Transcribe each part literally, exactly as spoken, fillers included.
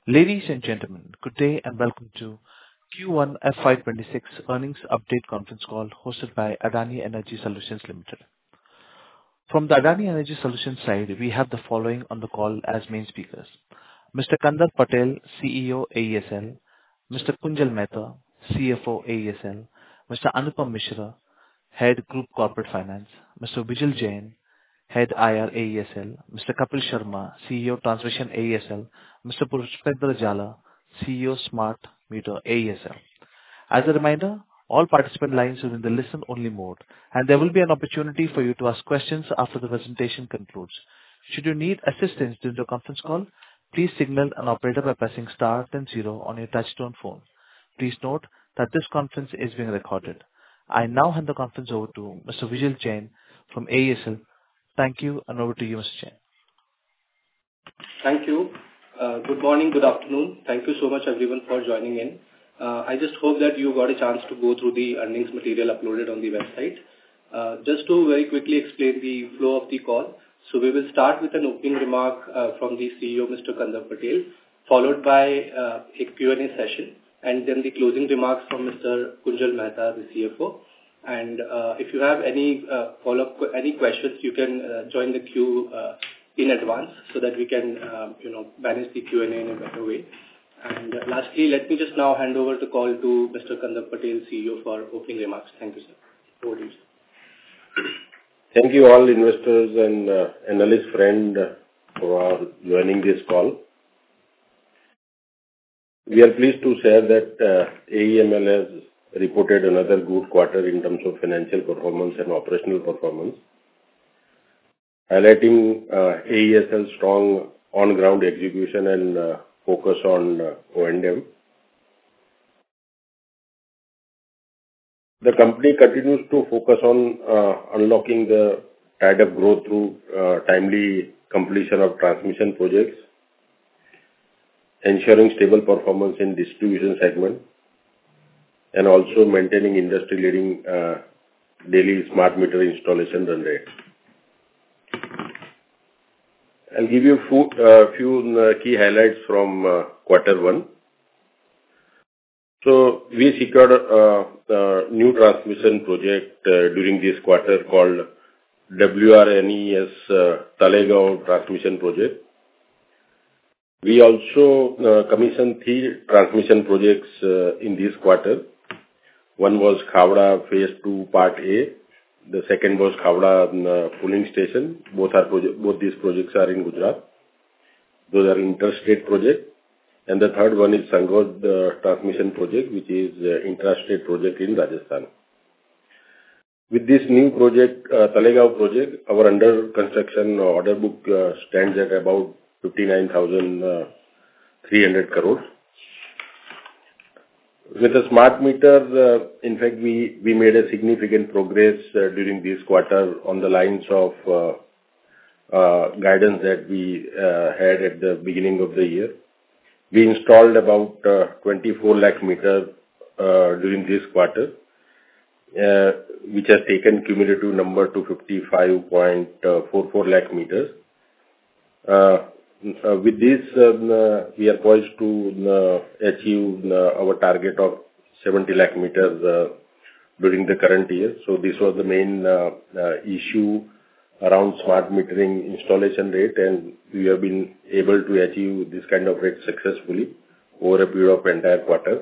Ladies and gentlemen, good day and welcome to Q one F Y twenty-six earnings update conference call hosted by Adani Energy Solutions Limited. From the Adani Energy Solutions side, we have the following on the call as main speakers: Mister Kandarp Patel, C E O, A E S L; Mister Kunjal Mehta, C F O, A E S L; Mister Anupam Mishra, Head Group Corporate Finance; Mister Vijil Jain, Head I R, A E S L; Mister Kapil Sharma, C E O, Transmission, A E S L; Mister Pushpendra Jala, C E O, Smart Meter, A E S L. As a reminder, all participant lines are in the listen-only mode, and there will be an opportunity for you to ask questions after the presentation concludes. Should you need assistance during the conference call, please signal an operator by pressing star then zero on your touchtone phone. Please note that this conference is being recorded. I now hand the conference over to Mister Vijil Jain from A E S L. Thank you, and over to you, Mister Jain. Thank you. Uh, good morning, good afternoon. Thank you so much, everyone, for joining in. Uh, I just hope that you got a chance to go through the earnings material uploaded on the website. Uh, just to very quickly explain the flow of the call. So we will start with an opening remark uh, from the C E O, Mister Kandarp Patel, followed by uh, a Q and A session, and then the closing remarks from Mister Kunjal Mehta, the C F O. And uh, if you have any uh, follow-up, any questions, you can uh, join the queue uh, in advance so that we can, uh, you know, manage the Q and A in a better way. And uh, lastly, let me just now hand over the call to Mister Kandarp Patel, C E O, for opening remarks. Thank you, sir. Over to you, sir. Thank you all investors and uh, analyst friend uh, for joining this call. We are pleased to share that uh, A E M L has reported another good quarter in terms of financial performance and operational performance, highlighting uh, A E S L's strong on-ground execution and uh, focus on uh, O and M. The company continues to focus on uh, unlocking the tied-up growth through uh, timely completion of transmission projects, ensuring stable performance in distribution segment, and also maintaining industry-leading uh, daily smart meter installation run rate. I'll give you a few, uh, few uh, key highlights from uh, quarter one. So we secured a, a new transmission project uh, during this quarter called W R N E S uh, Talegaon Transmission Project. We also uh, commissioned three transmission projects uh, in this quarter. One was Khavda Phase two Part A. The second was Khavda uh, Pooling Station. Both are proje- both these projects are in Gujarat. Those are interstate projects. And the third one is Sangod uh, Transmission Project, which is uh, intrastate project in Rajasthan. With this new project, uh, Talegaon project, our under construction order book uh, stands at about fifty-nine thousand three hundred crores. With a smart meter, uh, in fact, we, we made a significant progress uh, during this quarter on the lines of uh, uh, guidance that we uh, had at the beginning of the year. We installed about uh, twenty-four lakh meters uh, during this quarter, uh, which has taken cumulative number to fifty-five point four four lakh meters. Uh, Uh, with this, um, uh, we are poised to uh, achieve uh, our target of seventy lakh meters uh, during the current year. So this was the main uh, uh, issue around smart metering installation rate, and we have been able to achieve this kind of rate successfully over a period of entire quarter.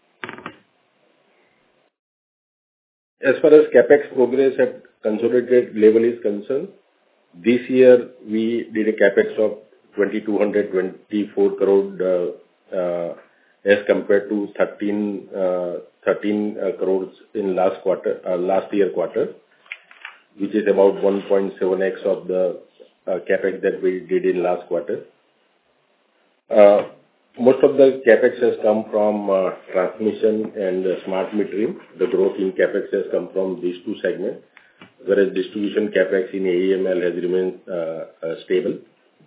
As far as CapEx progress at consolidated level is concerned, this year we did a CapEx of two thousand two hundred twenty-four crore uh, uh, as compared to thirteen, uh, thirteen uh, crores in last quarter, uh, last year quarter, which is about one point seven x of the uh, CapEx that we did in last quarter. Uh, most of the CapEx has come from uh, transmission and uh, smart metering. The growth in CapEx has come from these two segments, whereas distribution CapEx in A E M L has remained uh, uh, stable.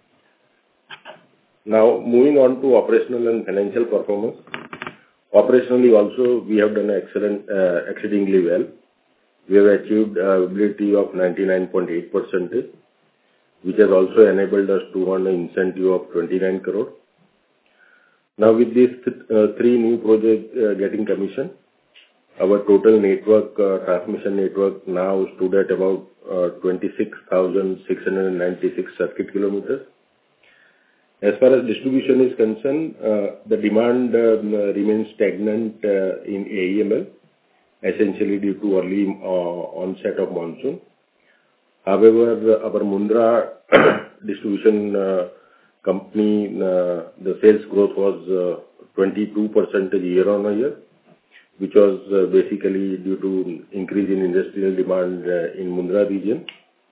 Now, moving on to operational and financial performance. Operationally also, we have done excellent, uh, exceedingly well. We have achieved availability of ninety-nine point eight percent, which has also enabled us to earn an incentive of twenty-nine crore. Now, with these th- uh, three new projects uh, getting commissioned, our total network, uh, transmission network now stood at about uh, twenty-six thousand six hundred ninety-six circuit kilometers. As far as distribution is concerned, uh, the demand um, uh, remains stagnant uh, in A E M L, essentially due to early uh, onset of monsoon. However, our Mundra distribution uh, company, uh, the sales growth was uh, twenty-two percent year-on-year, which was uh, basically due to increase in industrial demand uh, in Mundra region.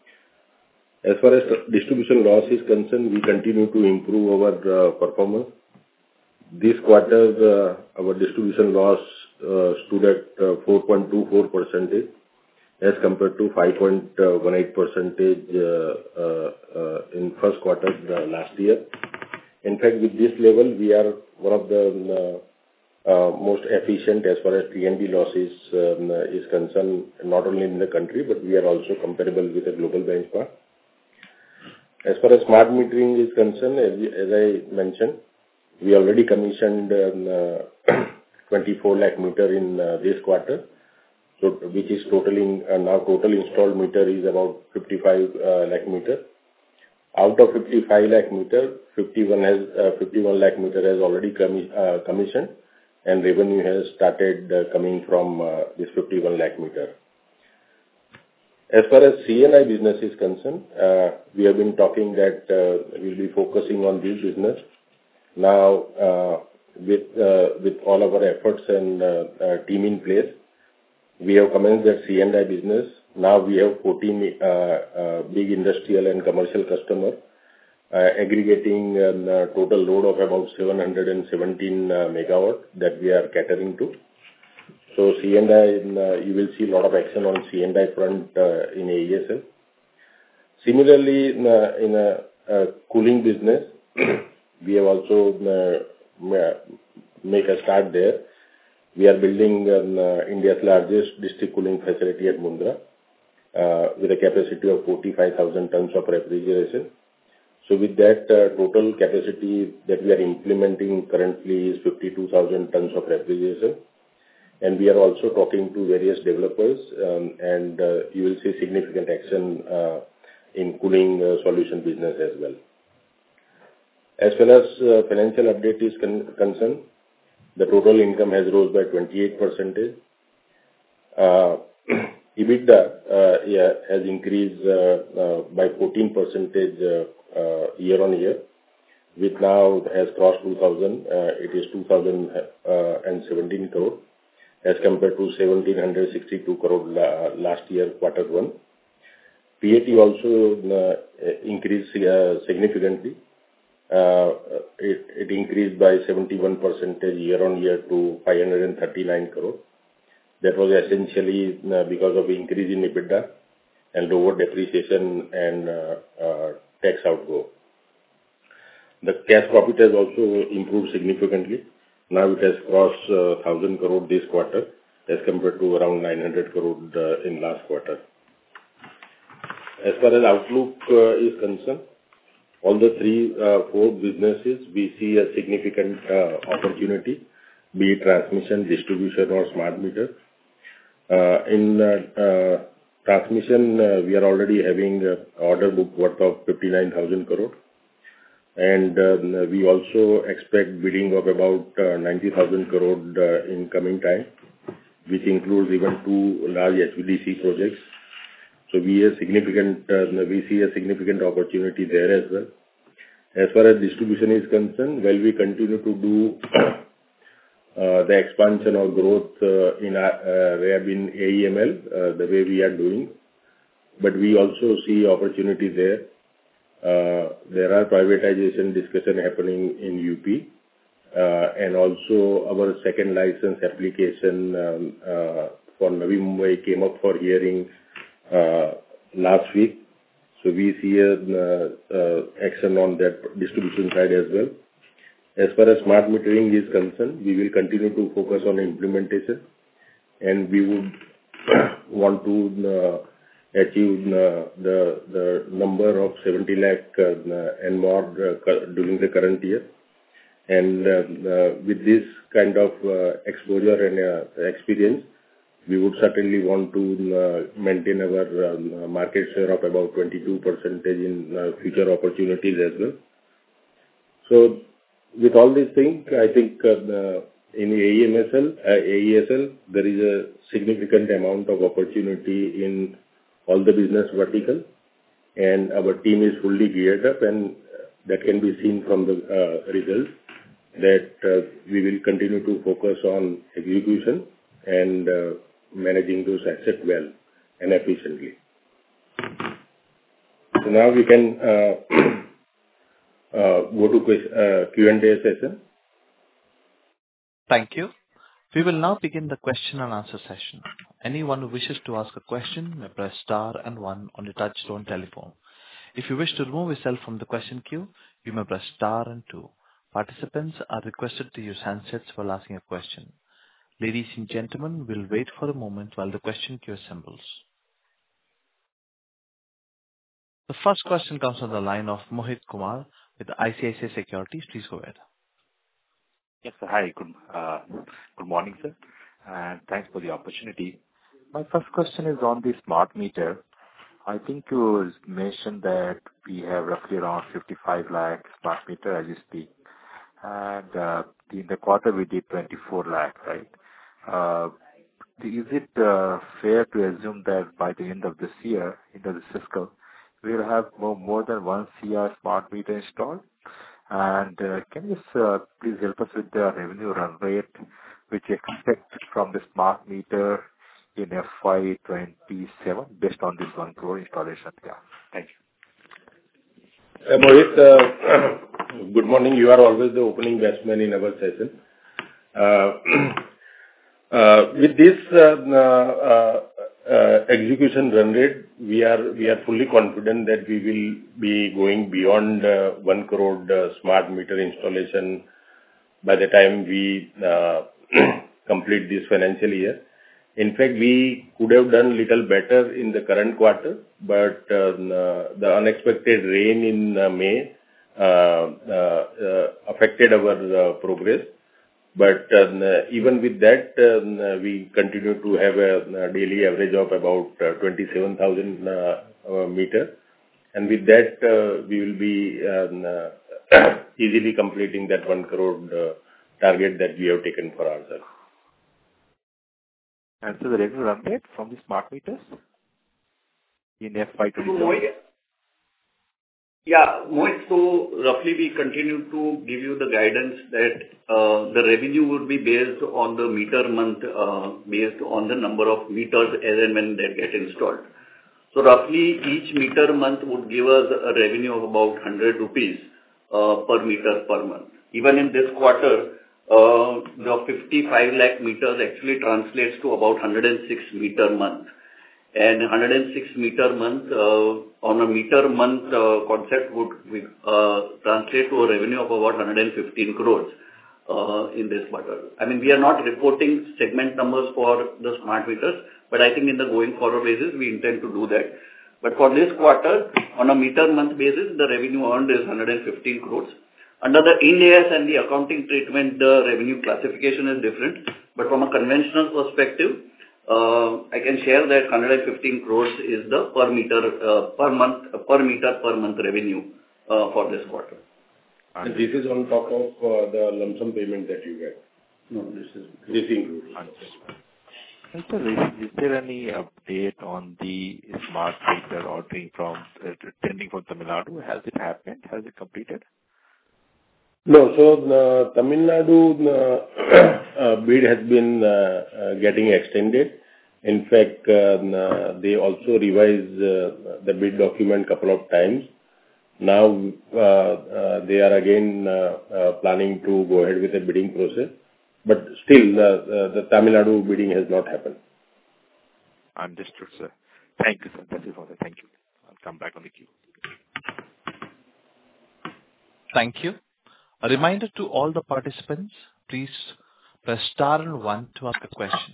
As far as distribution loss is concerned, we continue to improve our uh, performance. This quarter, uh, our distribution loss uh, stood at uh, four point two four percent as compared to five point one eight percent uh, uh, uh, in first quarter uh, last year. In fact, with this level, we are one of the uh, uh, most efficient as far as T and D losses um, is concerned, not only in the country, but we are also comparable with a global benchmark. As far as smart metering is concerned, as, as I mentioned, we already commissioned um, uh, twenty-four lakh meter in uh, this quarter, so which is totaling uh, now total installed meter is about fifty-five uh, lakh meter. Out of fifty-five lakh meter, fifty-one has uh, fifty-one lakh meter has already commi uh, commissioned, and revenue has started uh, coming from uh, this fifty-one lakh meter. As far as C N I business is concerned, uh, we have been talking that uh, we'll be focusing on this business. Now, uh, with uh, with all of our efforts and uh, uh, team in place, we have commenced that C and I business. Now we have fourteen uh, uh, big industrial and commercial customers, uh, aggregating a total load of about seven hundred seventeen uh, megawatt that we are catering to. So C and I, uh, you will see a lot of action on C and I front uh, in A E S L. Similarly, in a, in a, a cooling business, we have also uh, make a start there. We are building um, uh, India's largest district cooling facility at Mundra uh, with a capacity of forty-five thousand tons of refrigeration. So with that, uh, total capacity that we are implementing currently is fifty-two thousand tons of refrigeration. And we are also talking to various developers, um, and uh, you will see significant action uh, in cooling uh, solution business as well. As far as uh, financial update is con concerned, the total income has rose by twenty-eight percent. Uh, EBITDA uh, yeah, has increased uh, uh, by fourteen percent uh, uh, year on year, which now has crossed two thousand. Uh, it is two thousand seventeen crore. As compared to one thousand seven hundred sixty-two crore la last year, quarter one. P A T also uh, increased uh, significantly. Uh, it, it increased by seventy-one percent year on year to five hundred thirty-nine crore. That was essentially uh, because of increase in EBITDA and lower depreciation and uh, uh, tax outgo. The cash profit has also improved significantly. Now it has crossed uh, one thousand crore this quarter as compared to around nine hundred crore uh, in last quarter. As far as outlook uh, is concerned, all the three, uh, four businesses, we see a significant uh, opportunity, be it transmission, distribution or smart meter. Uh, in uh, uh, transmission, uh, we are already having an order book worth of fifty-nine thousand crore. And uh, we also expect bidding of about uh, ninety thousand crore uh, in coming time, which includes even two large H V D C projects. So we have significant, uh, we see a significant opportunity there as well. As far as distribution is concerned, well, we continue to do uh, the expansion or growth uh, in uh, RAB in A E M L uh, the way we are doing, but we also see opportunity there. Uh, there are privatization discussion happening in U P, uh, and also our second license application um, uh, for Navi Mumbai came up for hearing uh, last week. So we see a uh, uh, action on that distribution side as well. As far as smart metering is concerned, we will continue to focus on implementation, and we would want to uh, achieve uh, the the number of seventy lakh uh, and more uh, during the current year. And uh, uh, with this kind of uh, exposure and uh, experience, we would certainly want to uh, maintain our um, market share of about twenty-two percent in uh, future opportunities as well. So with all these things, I think uh, the- in A E M S L, uh, A E S L, there is a significant amount of opportunity in all the business vertical, and our team is fully geared up, and that can be seen from the uh, results, that uh, we will continue to focus on execution and uh, managing those assets well and efficiently. So now we can uh, uh, go to ques- uh, Q and A session. Thank you. We will now begin the question and answer session. Anyone who wishes to ask a question may press star and one on the touchtone telephone. If you wish to remove yourself from the question queue, you may press star and two. Participants are requested to use handsets while asking a question. Ladies and gentlemen, we'll wait for a moment while the question queue assembles. The first question comes on the line of Mohit Kumar with I C I C I Securities. Please go ahead. Yes, sir. Hi. Good uh, good morning, sir, and thanks for the opportunity. My first question is on the smart meter. I think you mentioned that we have roughly around fifty-five lakh smart meter as you speak, and uh, in the quarter we did twenty-four lakh, right? Uh, Is it uh, fair to assume that by the end of this year, end of this fiscal, we will have more more than one crore smart meter installed? And uh, can you just, uh, please help us with the revenue run rate which you expect from the smart meter in F Y twenty-seven based on this one crore installation? Yeah. Thank you. Uh, Mohit, uh, good morning. You are always the opening batsman in our session. Uh, uh, With this uh, uh, uh, execution run rate, we are we are fully confident that we will be going beyond uh, one crore uh, smart meter installation by the time we uh, complete this financial year. In fact, we could have done little better in the current quarter, but uh, the unexpected rain in uh, May uh, uh, uh, affected our uh, progress. But uh, even with that, uh, we continue to have a, a daily average of about uh, twenty-seven thousand uh, uh, meter. And with that, uh, we will be um, uh, easily completing that one crore uh, target that we have taken for ourselves. And so the revenue run rate from the smart meters in F Y So, twenty-seven? Mohit, yeah, Mohit, so roughly we continue to give you the guidance that uh, the revenue would be based on the meter month, uh, based on the number of meters as and when they get installed. So roughly each meter month would give us a revenue of about one hundred rupees uh, per meter per month. Even in this quarter, uh, the fifty-five lakh meters actually translates to about one hundred six meter month. And one hundred six meter month uh, on a meter month uh, concept would uh, translate to a revenue of about one hundred fifteen crores uh, in this quarter. I mean, we are not reporting segment numbers for the smart meters, but I think in the going forward basis, we intend to do that. But for this quarter, on a meter month basis, the revenue earned is one hundred fifteen crores. Under the Ind A S and the accounting treatment, the revenue classification is different. But from a conventional perspective, Uh, I can share that one hundred fifteen crores is the per meter uh, per month uh, per meter per month revenue uh, for this quarter. And this is on top of uh, the lump sum payment that you get. No, this is This includes. And sir, is, is there any update on the smart meter ordering from uh, tendering from Tamil Nadu? Has it happened? Has it completed? No, so uh, Tamil Nadu uh, uh, bid has been uh, uh, getting extended. In fact, uh, they also revised uh, the bid document couple of times. Now uh, uh, they are again uh, uh, planning to go ahead with the bidding process, but still uh, uh, the Tamil Nadu bidding has not happened. Understood, sir. Thank you, sir. That's it for that. Thank you. I'll come back on the queue. Thank you. A reminder to all the participants, please press star and one to ask a question.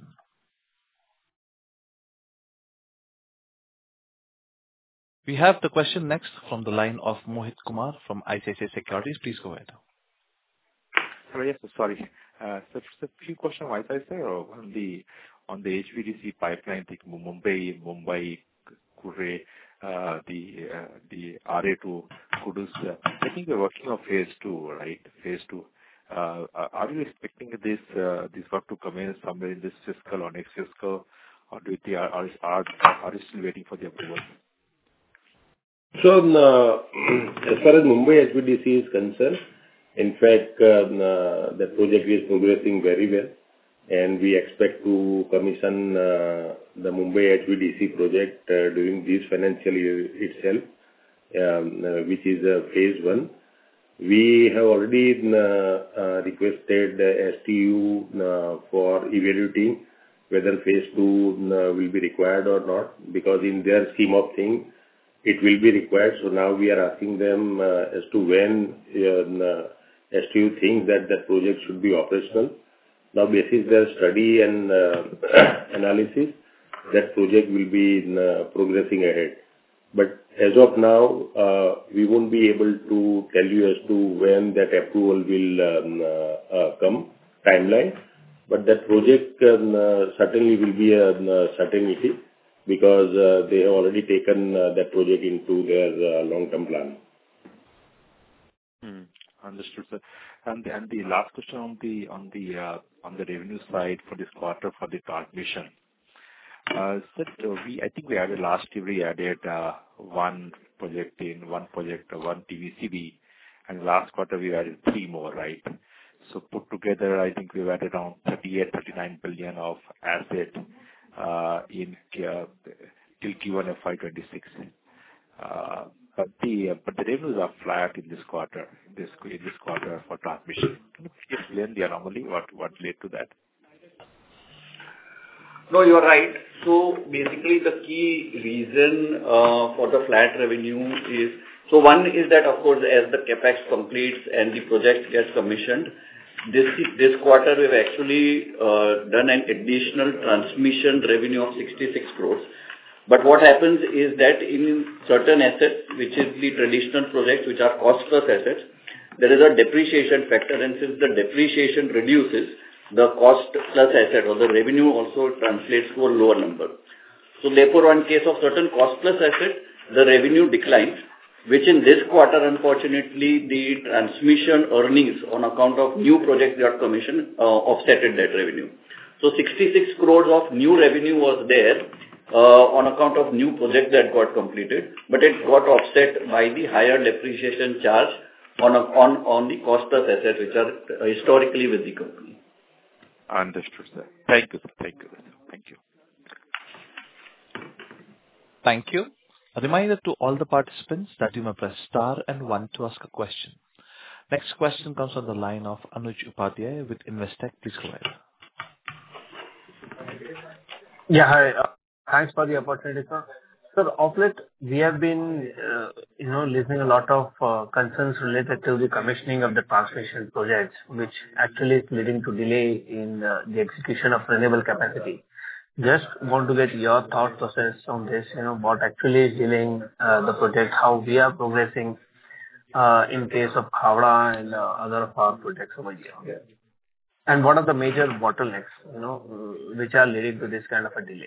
We have the question next from the line of Mohit Kumar from I C I C I Securities. Please go ahead. Sorry, yes, sorry. Uh, So just a few questions on my side, sir. On the on the H V D C pipeline, the Mumbai, Mumbai, Kure, uh, the uh, the R A to Kudus. uh, I think we're working on phase two, right? Phase two. Uh, Are are you expecting this uh, this work to come in somewhere in this fiscal or next fiscal, or do you think are are are are you still waiting for the approval? So, uh, as far as Mumbai H V D C is concerned, in fact, uh, uh, the project is progressing very well, and we expect to commission uh, the Mumbai H V D C project uh, during this financial year itself, um, uh, which is uh, phase one. We have already uh, uh, requested uh, S T U uh, for evaluating whether phase two uh, will be required or not, because in their scheme of things, it will be required. So now we are asking them uh, as to when uh, S T U thinks that that project should be operational. Now, basis their study and uh, analysis, that project will be uh, progressing ahead. But as of now, uh, we won't be able to tell you as to when that approval will um, uh, uh, come, timeline. But that project um, uh, certainly will be a uh, certainty, because uh, they have already taken uh, that project into their uh, long-term plan. Hmm. Understood, sir. And and the last question on the on the uh, on the revenue side for this quarter for the transmission. Uh, Sir, uh, we I think we added last year, we added uh, one project in one project, uh, one T V C B, and last quarter we added three more, right? So put together, I think we've added around thirty-eight, thirty-nine billion of asset uh, in uh, till Q one F Y twenty-six. Uh, But the uh, but the revenues are flat in this quarter, this in this quarter for transmission. Can you please explain the anomaly, what what led to that? No, you are right. So basically, the key reason uh, for the flat revenue is, so one is that, of course, as the CapEx completes and the project gets commissioned, this this quarter we've actually uh, done an additional transmission revenue of sixty-six crores. But what happens is that in certain assets, which is the traditional projects, which are cost plus assets, there is a depreciation factor, and since the depreciation reduces, the cost plus asset or the revenue also translates to a lower number. So therefore, in case of certain cost plus asset, the revenue declines, which in this quarter, unfortunately, the transmission earnings on account of new projects that are commissioned uh, offsetted that revenue. So sixty-six crores of new revenue was there uh, on account of new projects that got completed, but it got offset by the higher depreciation charge on a, on on the cost plus assets, which are historically with the company. Understood, sir. Thank you, sir. Thank you, sir. Thank you. Thank you. A reminder to all the participants that you may press star and one to ask a question. Next question comes on the line of Anuj Upadhyay with Investec. Please go ahead. Yeah, hi. Uh, Thanks for the opportunity, sir. Sir, of late, we have been, uh, you know, listening a lot of uh, concerns related to the commissioning of the transmission projects, which actually is leading to delay in uh, the execution of renewable capacity. Just want to get your thought process on this, you know, what actually is delaying uh, the project, how we are progressing uh, in case of Khavda and uh, other of our projects over here. Yeah. And what are the major bottlenecks, you know, uh, which are leading to this kind of a delay?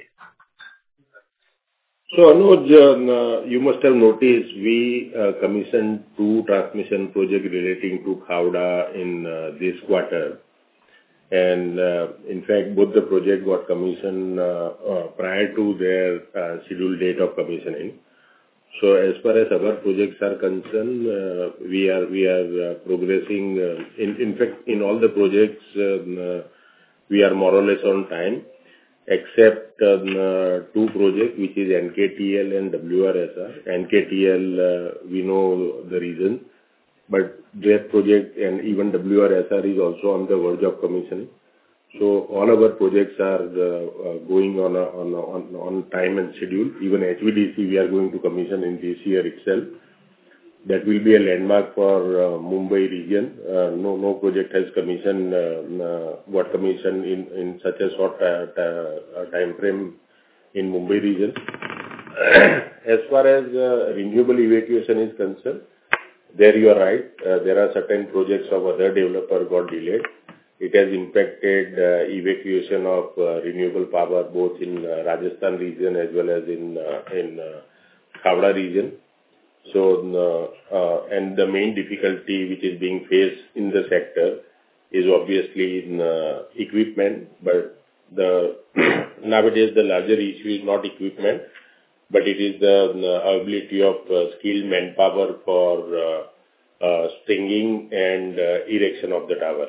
So, Anuj, uh, you must have noticed we uh, commissioned two transmission projects relating to Khavda in uh, this quarter. And uh, in fact, both the projects got commissioned uh, uh, prior to their uh, scheduled date of commissioning. So, as far as our projects are concerned, uh, we are we are uh, progressing. Uh, in in fact, in all the projects, um, uh, we are more or less on time, except um, uh, two projects, which is N K T L and W R S R. N K T L, uh, we know the reason, but their project and even W R S R is also on the verge of commissioning. So all our projects are uh, uh, going on, a, on, a, on on time and schedule. Even H V D C we are going to commission in this year itself. That will be a landmark for uh, Mumbai region. Uh, no no project has commissioned uh, uh, got commissioned in, in such a short uh, uh, time frame in Mumbai region. As far as uh, renewable evacuation is concerned, There you are right. Uh, There are certain projects of other developer got delayed. It has impacted uh, evacuation of uh, renewable power both in uh, Rajasthan region as well as in uh, in uh, Khavda region. So, uh, uh, and the main difficulty which is being faced in the sector is obviously in uh, equipment, but the nowadays the larger issue is not equipment, but it is the uh, availability of uh, skilled manpower for uh, uh, stringing and uh, erection of the tower.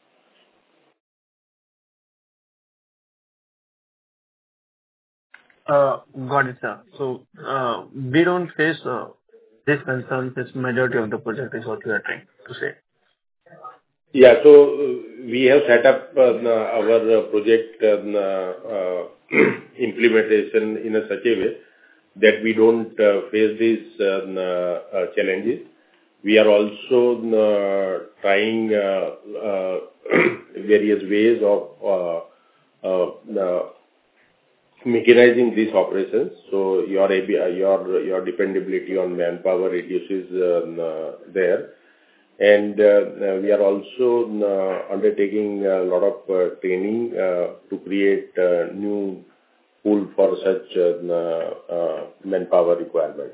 Uh, Got it, sir. So, uh, we don't face uh, this concern, this majority of the project is what you are trying to say. Yeah. So uh, we have set up uh, our uh, project um, uh, uh, implementation in a such a way that we don't uh, face these um, uh, uh, challenges. We are also uh, trying uh, uh, various ways of uh, uh, uh, mechanizing these operations. So your A B, uh, your your dependability on manpower reduces um, uh, there. And uh, uh, we are also uh, undertaking a lot of uh, training uh, to create uh, new pool for such uh, uh, manpower requirement.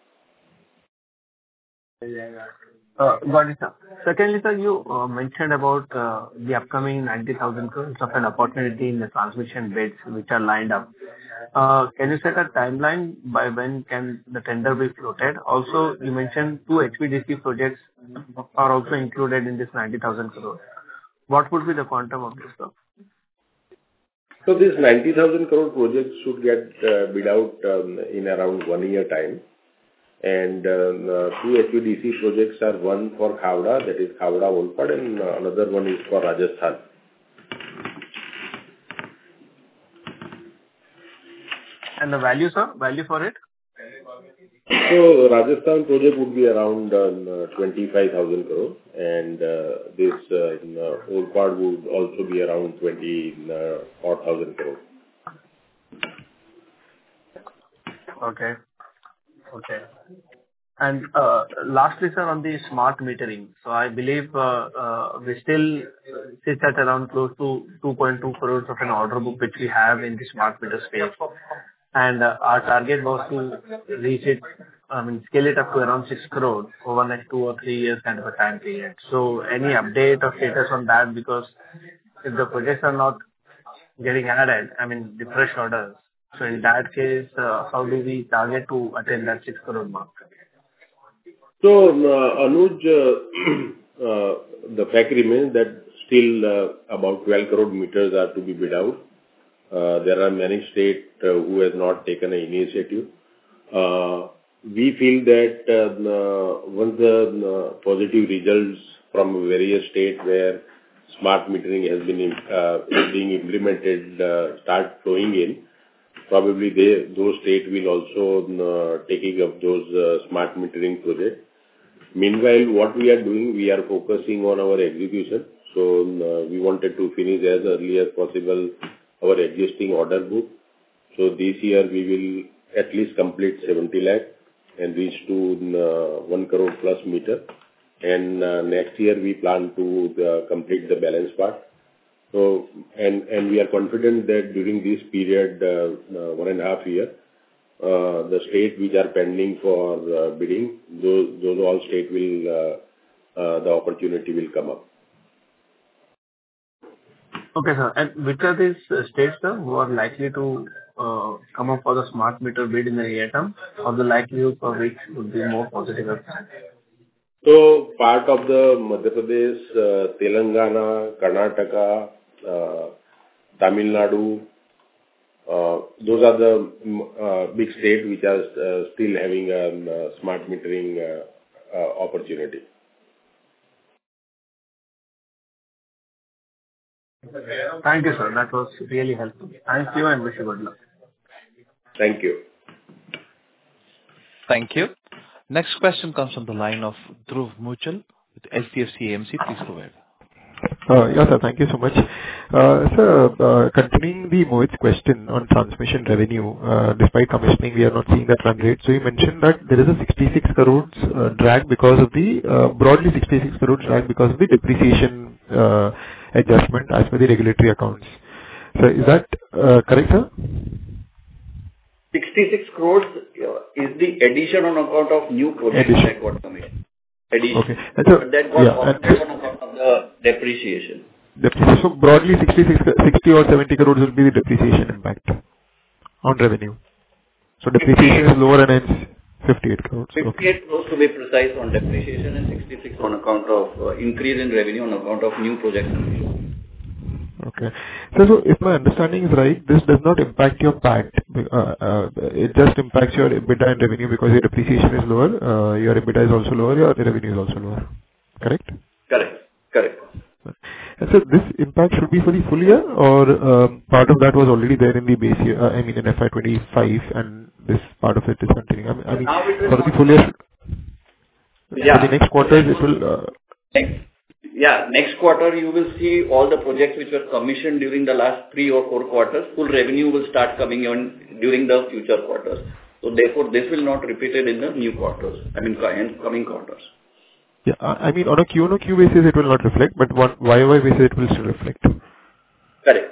Uh, Got it, sir. Secondly, sir, you uh, mentioned about uh, the upcoming ninety thousand crores of an opportunity in the transmission bids which are lined up. Uh, Can you set a timeline by when can the tender be floated? Also, you mentioned two H V D C projects are also included in this ninety thousand crores. What would be the quantum of this, sir? So this ninety thousand crore project should get uh, bid out um, in around one year time. And um, uh, two H V D C projects are one for Khavda, that is Khavda Olpad, and uh, another one is for Rajasthan. And the value, sir? Value for it? So Rajasthan project would be around um, uh, twenty-five thousand crore, and uh, this uh, uh, Olpad would also be around twenty-four thousand crore. Okay. Okay. And uh, lastly, sir, on the smart metering. So I believe uh, uh, we still sit at around close to two point two crores of an order book which we have in the smart meter space. And uh, our target was to reach it, I mean, scale it up to around six crores over next two or three years kind of a time period. So any update or status on that? Because if the projects are not getting added, I mean, the fresh orders. So in that case, uh, how do we target to attain that six crore mark? So, uh, Anuj, uh, uh, the fact remains that still uh, about twelve crore meters are to be bid out. Uh, There are many states uh, who has not taken an initiative. Uh, We feel that uh, uh, once the uh, positive results from various states where smart metering has been uh, being implemented uh, start flowing in, probably they, those states will also uh, taking up those uh, smart metering projects. Meanwhile, what we are doing, we are focusing on our execution. So uh, we wanted to finish as early as possible our existing order book. So this year we will at least complete seventy lakh and reach to uh, one crore plus meter. And uh, next year we plan to uh, complete the balance part. So, and, and we are confident that during this period, uh, uh, one and a half year, uh, the states which are pending for uh, bidding, those, those all states will, uh, uh, the opportunity will come up. Okay, sir. And which are these uh, states, sir, who are likely to uh, come up for the smart meter bid in the near term, or the likelihood for which would be more positive? So part of the Madhya Pradesh, uh, Telangana, Karnataka, uh, Tamil Nadu, uh, those are the uh, big states which are uh, still having a um, uh, smart metering uh, uh, opportunity. Thank you, sir. That was really helpful. Thank you and wish you good luck. Thank you. Thank you. Next question comes from the line of Dhruv Muchal with H D F C A M C. Please go ahead. Uh, Yeah, sir. Thank you so much. Uh, Sir, uh, continuing the Mohit's question on transmission revenue, uh, despite commissioning, we are not seeing that run rate. So you mentioned that there is a sixty-six crores uh, drag because of the uh, broadly sixty-six crores drag because of the depreciation uh, adjustment as per the regulatory accounts. So is that uh, correct, sir? sixty-six crores uh, is the addition on account of new projects Addition. that got commissioned. Addition. Okay. And so, But that got yeah, offset and- on account of the depreciation. Depreciation. So broadly sixty-six, sixty or seventy crores will be the depreciation impact on revenue. So depreciation is lower and hence fifty-eight crores. Okay. fifty-eight crores to be precise on depreciation and sixty-six on account of uh, increase in revenue on account of new projects. Okay. So, so if my understanding is right, this does not impact your P A T. Uh, uh, it just impacts your EBITDA and revenue because your depreciation is lower, uh, your EBITDA is also lower, your revenue is also lower. Correct? Correct. Correct. And so this impact should be for the full year, or um, part of that was already there in the base year, uh, I mean in F Y twenty-five, and this part of it is continuing. I mean, I mean Now it will for the not- full year, Yeah. for the next quarters, it will... Uh, Next, yeah, next quarter you will see all the projects which were commissioned during the last three or four quarters. Full revenue will start coming on during the future quarters. So therefore, this will not repeated in the new quarters, I mean, in coming quarters. yeah, I I mean on a Q on Q basis it will not reflect, but on Y O Y basis it will still reflect. Correct.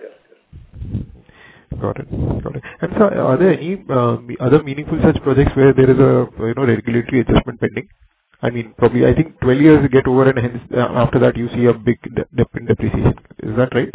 Got it. Got it. And so are there any uh, me- other meaningful such projects where there is a, you know, regulatory adjustment pending? I mean, probably, I think twelve years get over and hence, uh, after that you see a big de- dip in depreciation. Is that right?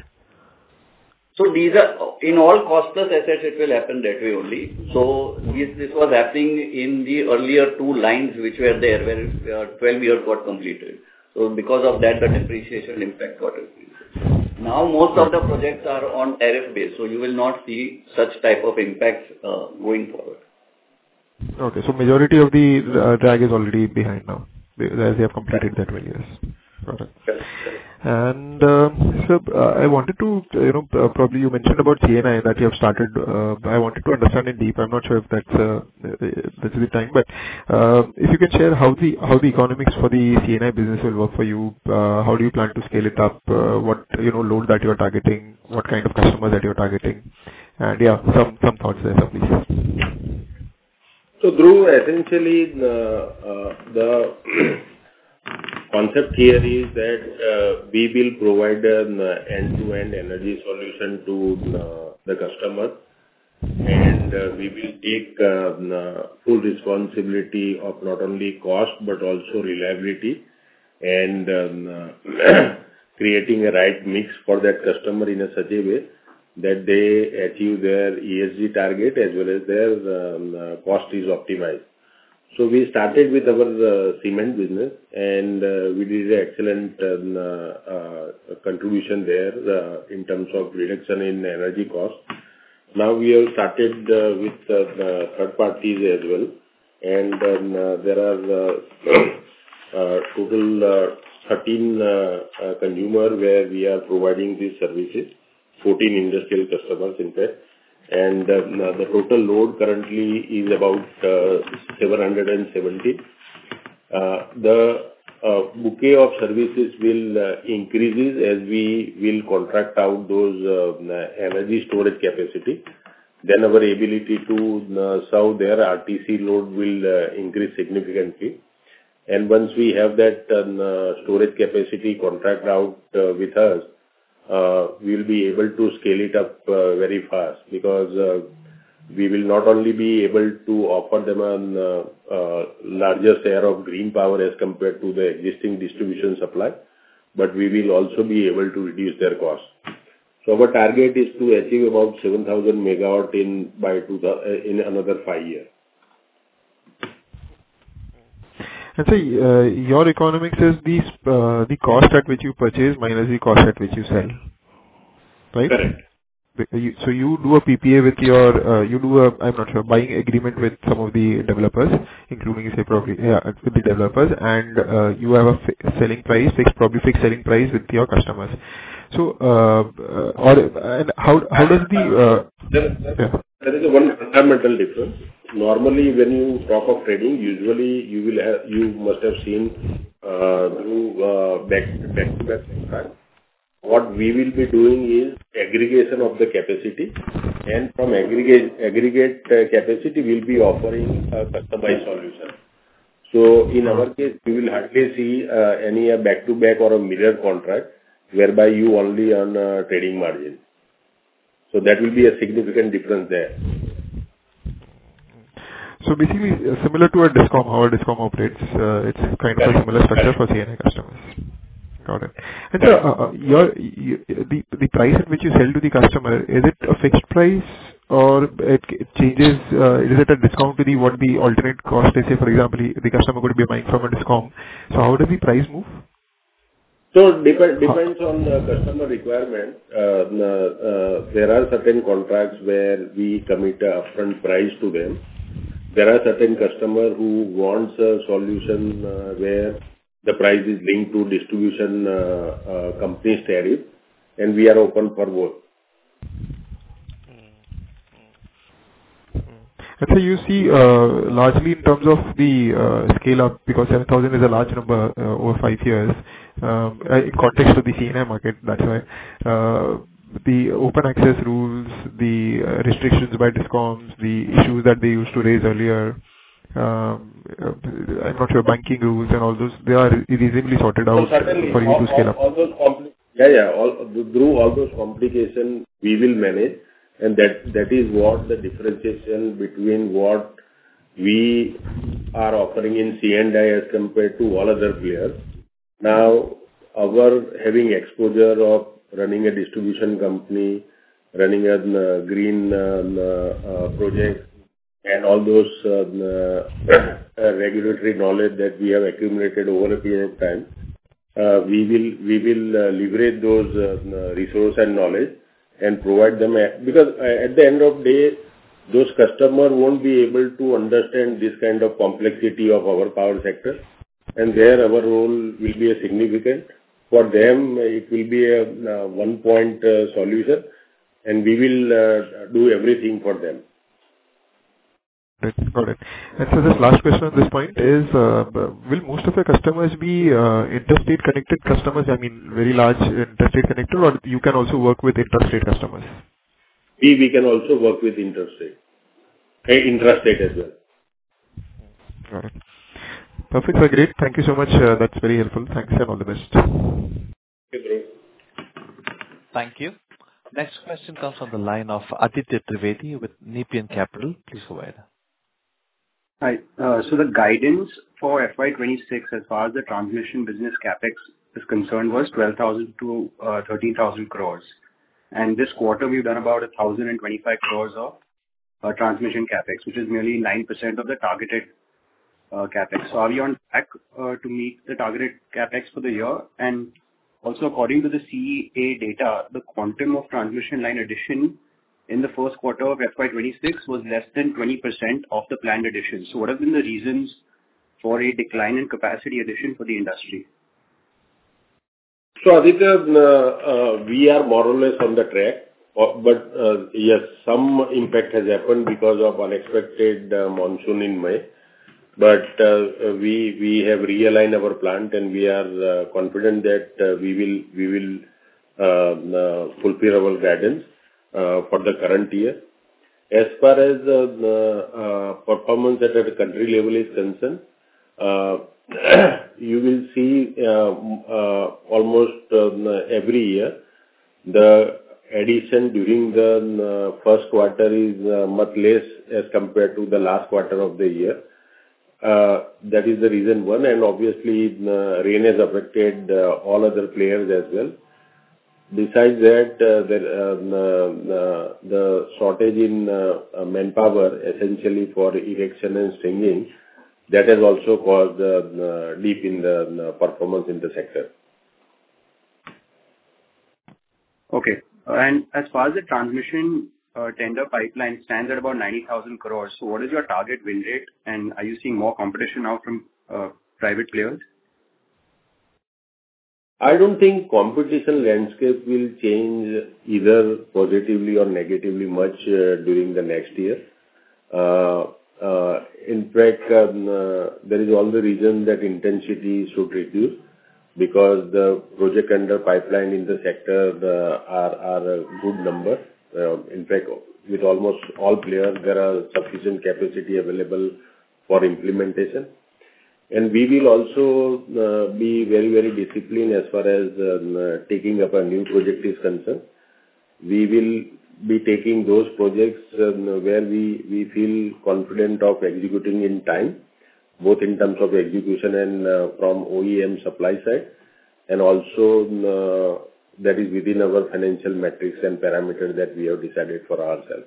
So these are, in all cost plus assets, it will happen that way only. So this, this was happening in the earlier two lines which were there, where uh, twelve years got completed. So because of that, the depreciation impact got increased. Now most of the projects are on tariff base, so you will not see such type of impacts uh, going forward. Okay, so majority of the uh, drag is already behind now, they- as they have completed that twelve years. Got it. Correct. Correct. And uh, so uh, I wanted to, uh, you know, uh, probably you mentioned about C N I that you have started. Uh, I wanted to understand in deep. I'm not sure if that's uh, uh, that's the time, but uh, if you can share how the how the economics for the C N I business will work for you. Uh, how do you plan to scale it up? Uh, what you know load that you are targeting? What kind of customers that you are targeting? And yeah, some some thoughts there, sir, please. So Dhruv, essentially, uh, uh, the concept here is that uh, we will provide an uh, end-to-end energy solution to uh, the customer, and uh, we will take uh, uh, full responsibility of not only cost but also reliability, and um, uh, creating a right mix for that customer in a such a way that they achieve their E S G target as well as their um, uh, cost is optimized. So we started with our uh, cement business, and uh, we did an excellent um, uh, uh, contribution there uh, in terms of reduction in energy cost. Now we have started uh, with uh, the third parties as well, and um, uh, there are uh, uh, total uh, thirteen uh, uh, consumer where we are providing these services, fourteen industrial customers in fact. And uh, the total load currently is about uh, seven hundred seventy. Uh, the uh, bouquet of services will uh, increases as we will contract out those uh, energy storage capacity. Then our ability to uh, serve their R T C load will uh, increase significantly. And once we have that uh, storage capacity contract out uh, with us, Uh, we will be able to scale it up uh, very fast, because uh, we will not only be able to offer them a uh, uh, larger share of green power as compared to the existing distribution supply, but we will also be able to reduce their cost. So our target is to achieve about seven thousand megawatt in by two, uh, in another five years. And so, uh, your economics is the uh, the cost at which you purchase minus the cost at which you sell, right? Correct. You, so you do a P P A with your, uh, you do a, I'm not sure, buying agreement with some of the developers, including, say, probably, yeah, with the developers, and uh, you have a fi- selling price, fixed, probably fixed selling price with your customers. So, uh, uh, or, and how, how does the, uh, There, yeah. there is a one fundamental difference. Normally, when you talk of trading, usually you will have, you must have seen uh, through uh, back back to back contract. what we will be doing is aggregation of the capacity, and from aggregate aggregate uh, capacity, we'll be offering a customized solution. So in our case, we will hardly see uh, any uh, back-to-back or a mirror contract, whereby you only earn a trading margin. So that will be a significant difference there. So basically, uh, similar to a DISCOM, how a DISCOM operates, uh, it's kind of a similar structure for C N I customers. Got it. And so, uh, uh, your, you, the the price at which you sell to the customer, is it a fixed price or it, it changes? Uh, is it a discount to the what the alternate cost is? Say, for example, the customer could be buying from a DISCOM. So how does the price move? So depend, depends on the customer requirement. Uh, uh, there are certain contracts where we commit a upfront price to them. There are certain customers who wants a solution uh, where the price is linked to distribution uh, uh, company's tariff, and we are open for both. And so you see, uh, largely in terms of the uh, scale up, because seven thousand is a large number uh, over five years, um, uh, in context of the C N I market, that's why. Uh, the open access rules, the uh, restrictions by DISCOMs, the issues that they used to raise earlier, um, uh, I'm not sure, banking rules and all those, they are reasonably sorted out so certainly, for you all, to scale all, up. all those compli- yeah, yeah, all, through all those complications, we will manage, and that that is what the differentiation between what we are offering in C and I as compared to all other players. Now, our having exposure of running a distribution company, running a uh, green uh, uh, project, and all those uh, uh, regulatory knowledge that we have accumulated over a period of time, uh, we will we will uh, leverage those uh, resource and knowledge and provide them a, because uh, at the end of the day, those customers won't be able to understand this kind of complexity of our power sector, and there our role will be a significant. For them, it will be a uh, one-point uh, solution, and we will uh, do everything for them. Right, got it. And so this last question on this point is, uh, will most of your customers be uh, interstate connected customers, I mean very large interstate connected, or you can also work with interstate customers? We, we can also work with interstate, uh, intrastate as well. Got it. Perfect, sir. Great. Thank you so much. Uh, that's very helpful. Thanks and all the best. Okay, bro. Thank you. Next question comes from the line of Aditya Trivedi with Nepean Capital. Please go ahead. Hi. Uh, so the guidance for F Y twenty-six as far as the transmission business capex is concerned was twelve thousand to uh, thirteen thousand crores. And this quarter we've done about one thousand twenty-five crores of uh, transmission capex, which is nearly nine percent of the targeted uh, capex. So are we on track uh, to meet the targeted capex for the year? And also according to the C E A data, the quantum of transmission line addition in the first quarter of F Y twenty-six was less than twenty percent of the planned addition. So what have been the reasons for a decline in capacity addition for the industry? So Aditya, uh, uh, we are more or less on the track, uh, but uh, yes, some impact has happened because of unexpected uh, monsoon in May. But uh, we we have realigned our plant, and we are uh, confident that uh, we will we will uh, uh, fulfill our guidance uh, for the current year. As far as uh, the uh, performance at a country level is concerned, uh, you will see uh, uh, almost uh, every year the addition during the uh, first quarter is uh, much less as compared to the last quarter of the year. Uh, that is the reason one, and obviously uh, rain has affected uh, all other players as well. Besides that, uh, the, uh, uh, the shortage in uh, manpower, essentially for erection and stringing, that has also caused a uh, dip in the uh, performance in the sector. Okay. And as far as the transmission uh, tender pipeline stands at about ninety thousand crores, so what is your target win rate? And are you seeing more competition now from uh, private players? I don't think competition landscape will change either positively or negatively much uh, during the next year. Uh, uh, in fact, um, uh, there is all the reason that intensity should reduce. because the project under pipeline in the sector uh, are are a good number. Uh, In fact, with almost all players, there are sufficient capacity available for implementation. And we will also uh, be very, very disciplined as far as um, uh, taking up a new project is concerned. We will be taking those projects um, where we we feel confident of executing in time, both in terms of execution and uh, from O E M supply side, and also uh, that is within our financial metrics and parameters that we have decided for ourselves.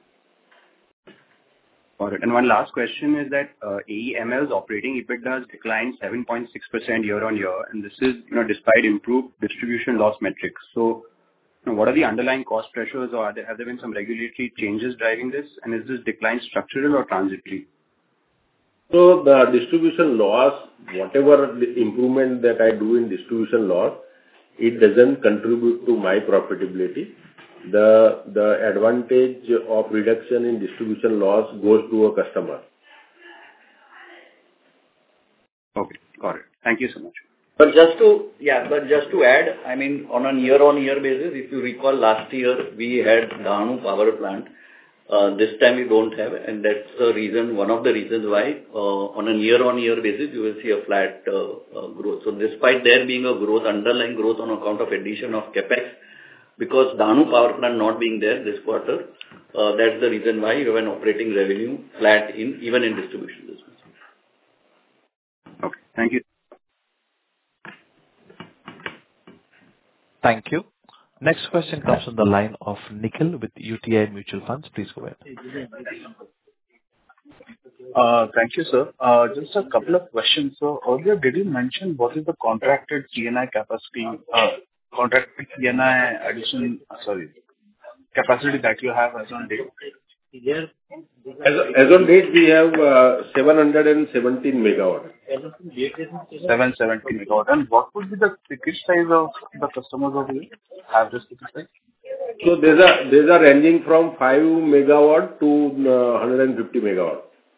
Got it. And one last question is that uh, A E M L's operating EBITDA has declined seven point six percent year-on-year, and this is, you know, despite improved distribution loss metrics. So, you know, what are the underlying cost pressures, or are there, have there been some regulatory changes driving this? And is this decline structural or transitory? So the distribution loss, whatever the improvement that I do in distribution loss, it doesn't contribute to my profitability. The the advantage of reduction in distribution loss goes to a customer. Okay, got it. Thank you so much. But just to, yeah, but just to add, I mean, on a year-on-year basis, if you recall last year, we had Dahanu power plant. Uh, This time we don't have, and that's the reason, one of the reasons why, uh, on a year-on-year basis, you will see a flat uh, uh, growth. So despite there being a growth, underlying growth on account of addition of CapEx, because Dahanu power plant not being there this quarter, uh, that's the reason why you have an operating revenue flat in, even in distribution business. Okay, thank you. Thank you. Next question comes from the line of Nikhil with U T I Mutual Funds. Please go ahead. Uh, Thank you, sir. Uh, Just a couple of questions. So earlier, did you mention what is the contracted C N I capacity, uh, contracted C N I addition, uh, sorry, capacity that you have as on date? As as on date, we have uh, seven hundred seventeen megawatt. seven hundred seventy megawatt. And what would be the ticket size of the customers over here? Average ticket size? So these are these are ranging from five megawatt to uh, one hundred fifty megawatt.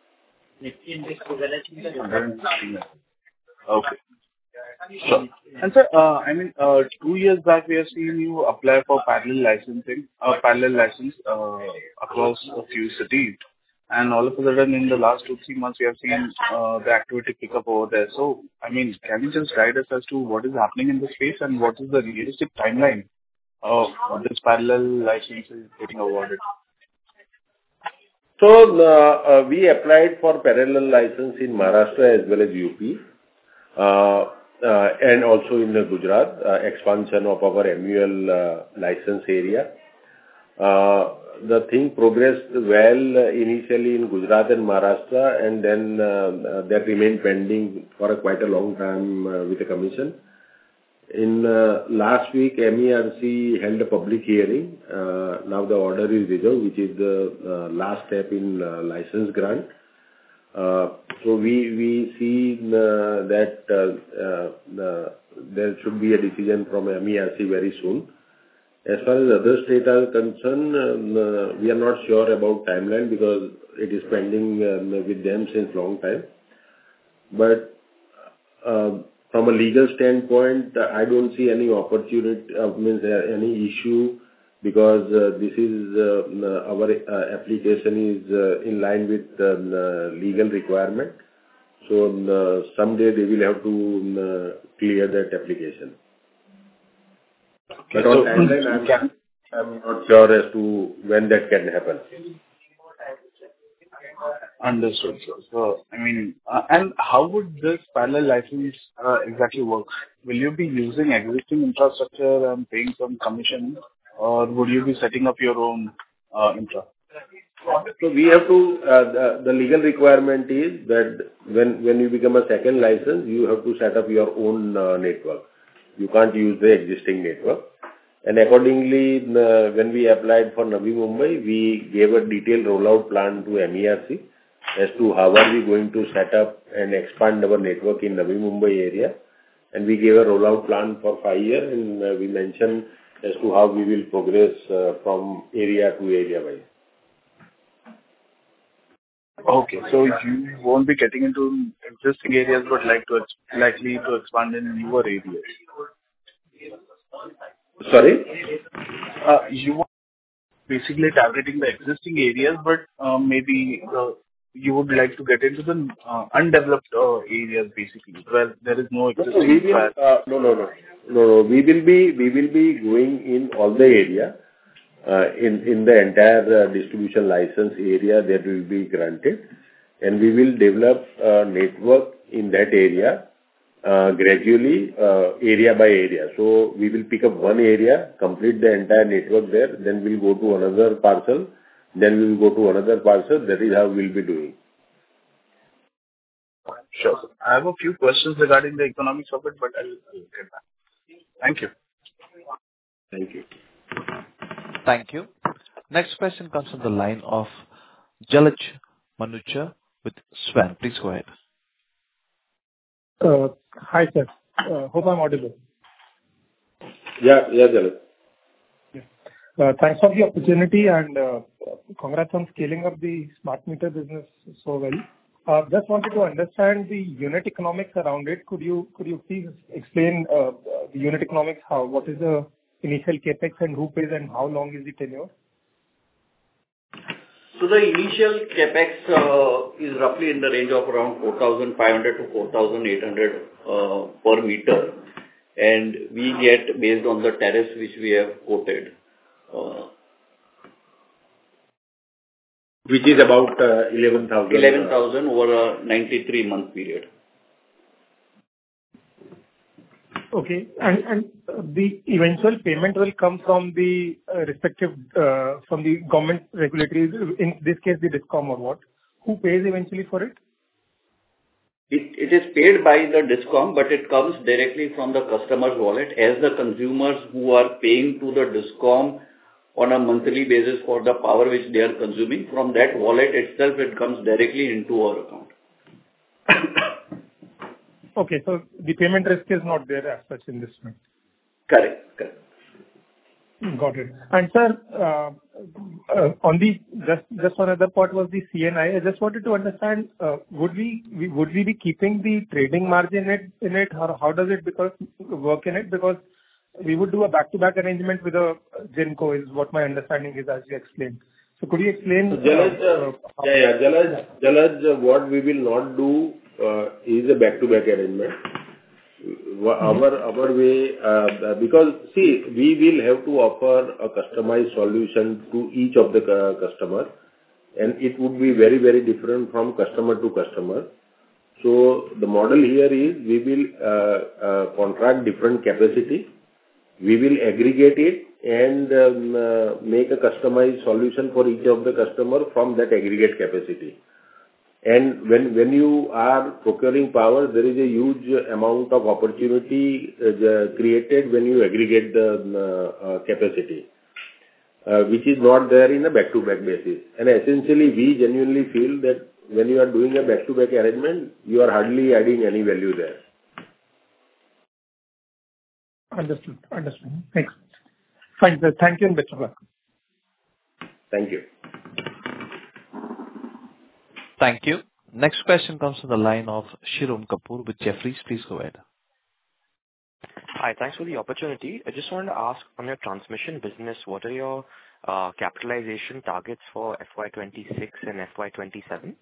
one hundred fifty. Okay. Sure. And sir, uh, I mean, uh, two years back, we have seen you apply for parallel licensing, uh, parallel license uh, across a few cities. And all of a sudden, in the last two, three months, we have seen uh, the activity pick up over there. So, I mean, can you just guide us as to what is happening in this space and what is the realistic timeline of this parallel license getting awarded? So uh, uh, we applied for parallel license in Maharashtra as well as U P. Uh, Uh, and also in uh, Gujarat, uh, expansion of our M U L uh, license area. Uh, the thing progressed well uh, initially in Gujarat and Maharashtra, and then uh, uh, that remained pending for a quite a long time uh, with the commission. In uh, last week, M E R C held a public hearing. Uh, now the order is reserved, which is the uh, last step in uh, license grant. Uh, So we we see uh, that uh, uh, uh, there should be a decision from M E R C very soon. As far as other states are concerned, um, uh, we are not sure about timeline because it is pending um, with them since long time. But uh, from a legal standpoint, I don't see any opportunity, uh, means uh, any issue, because uh, this is uh, our uh, application is uh, in line with uh, legal requirement. So uh, someday they will have to uh, clear that application. Okay, But on so timeline, I'm, can, I'm not sure as to when that can happen. understood, sir. So, I mean, uh, and how would this parallel license uh, exactly work? Will you be using existing infrastructure and paying some commission, or would you be setting up your own uh, infra? So we have to, uh, the, the legal requirement is that when, when you become a second license, you have to set up your own uh, network. You can't use the existing network. And accordingly, uh, when we applied for Navi Mumbai, we gave a detailed rollout plan to M E R C as to how are we going to set up and expand our network in Navi Mumbai area. And we gave a rollout plan for five years, and uh, we mentioned as to how we will progress uh, from area to area wise. Okay. So you won't be getting into existing areas, but like to ex- likely to expand in newer areas. Sorry? Uh, You are basically targeting the existing areas, but uh, maybe uh, you would like to get into the uh, undeveloped uh, areas, basically, where there is no No, no, we existing will, fire. uh, no, no, no. No, no, we will be, we will be going in all the area, uh, in, in the entire uh, distribution license area that will be granted, and we will develop a network in that area, uh, gradually, uh, area by area. So we will pick up one area, complete the entire network there, then we'll go to another parcel, then we will go to another parcel. That is how we'll be doing. Sure. Sir. I have a few questions regarding the economics of it, but I'll I'll get back. Thank you. Thank you. Thank you. Next question comes from the line of Jalaj Manucha with Swan. Please go ahead. Uh, Hi, sir. Uh, Hope I'm audible. Yeah, yeah, Jalaj. Uh, Thanks for the opportunity and uh, congrats on scaling up the smart meter business so well. Uh, Just wanted to understand the unit economics around it. Could you could you please explain uh, the unit economics? How What is the initial CapEx and who pays and how long is the tenure? So the initial CapEx uh, is roughly in the range of around four thousand five hundred to four thousand eight hundred uh, per meter, and we get based on the tariffs which we have quoted. Uh, Which is about uh, eleven thousand. eleven thousand over a ninety-three month period. Okay. And and uh, the eventual payment will come from the uh, respective uh, from the government regulatory, in this case, the DISCOM or what? Who pays eventually for it? It It is paid by the DISCOM, but it comes directly from the customer's wallet, as the consumers who are paying to the DISCOM on a monthly basis for the power which they are consuming, from that wallet itself, it comes directly into our account. Okay, so the payment risk is not there as such in this one. Correct. Correct. Got it. And sir, uh, uh, on the just just one other part was the C N I. I just wanted to understand, uh, would we we- would we be keeping the trading margin in it, in it, or how does it because work in it? Because we would do a back-to-back arrangement with a Genco, is what my understanding is, as you explained. So could you explain? So Jalaj, uh, uh, yeah, yeah, Jalaj, Jalaj, uh, what we will not do uh, is a back-to-back arrangement. Wha- Our our way, uh, because, see, we will have to offer a customized solution to each of the cu- customer, and it would be very, very different from customer to customer. So the model here is we will uh, uh, contract different capacity. We will aggregate it and um, uh, make a customized solution for each of the customer from that aggregate capacity. And when when you are procuring power, there is a huge amount of opportunity uh, the- created when you aggregate the uh, uh, capacity, uh, which is not there in a back-to-back basis. And essentially, we genuinely feel that when you are doing a back-to-back arrangement, you are hardly adding any value there. Understood. Understood. Thanks. Fine, sir. Thank you and best of luck. Thank you. Thank you. Next question comes from the line of Shirom Kapoor with Jefferies. Please go ahead. Hi, thanks for the opportunity. I just wanted to ask, on your transmission business, what are your uh, capitalization targets for F Y twenty-six and F Y twenty-seven?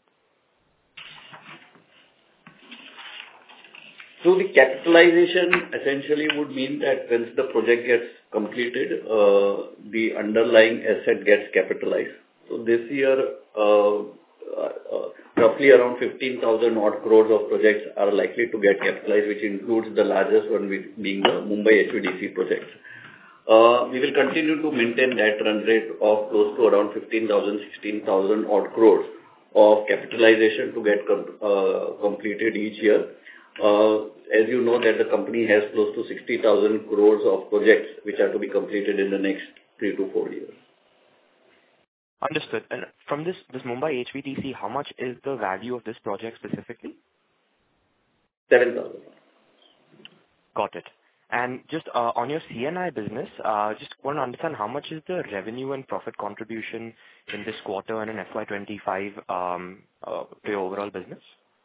So the capitalization essentially would mean that once the project gets completed, uh, the underlying asset gets capitalized. So this year, uh, uh, uh, roughly around fifteen thousand odd crores of projects are likely to get capitalized, which includes the largest one with- being the Mumbai H V D C project. Uh, We will continue to maintain that run rate of close to around fifteen thousand, sixteen thousand odd crores of capitalization to get com- uh, completed each year. Uh, As you know, that the company has close to sixty thousand crores of projects which are to be completed in the next three to four years. Understood. And from this, this Mumbai H V D C, how much is the value of this project specifically? seven thousand. Got it. And just uh, on your C N I business, uh, just want to understand how much is the revenue and profit contribution in this quarter and in F Y twenty-five um, uh, to your overall business?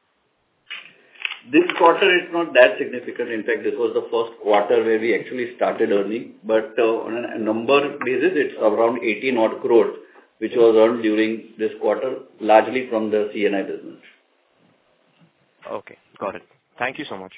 This quarter is not that significant. In fact, this was the first quarter where we actually started earning. But uh, on a number basis, it's around eighteen odd crores, which was earned during this quarter, largely from the C N I business. Okay, got it. Thank you so much.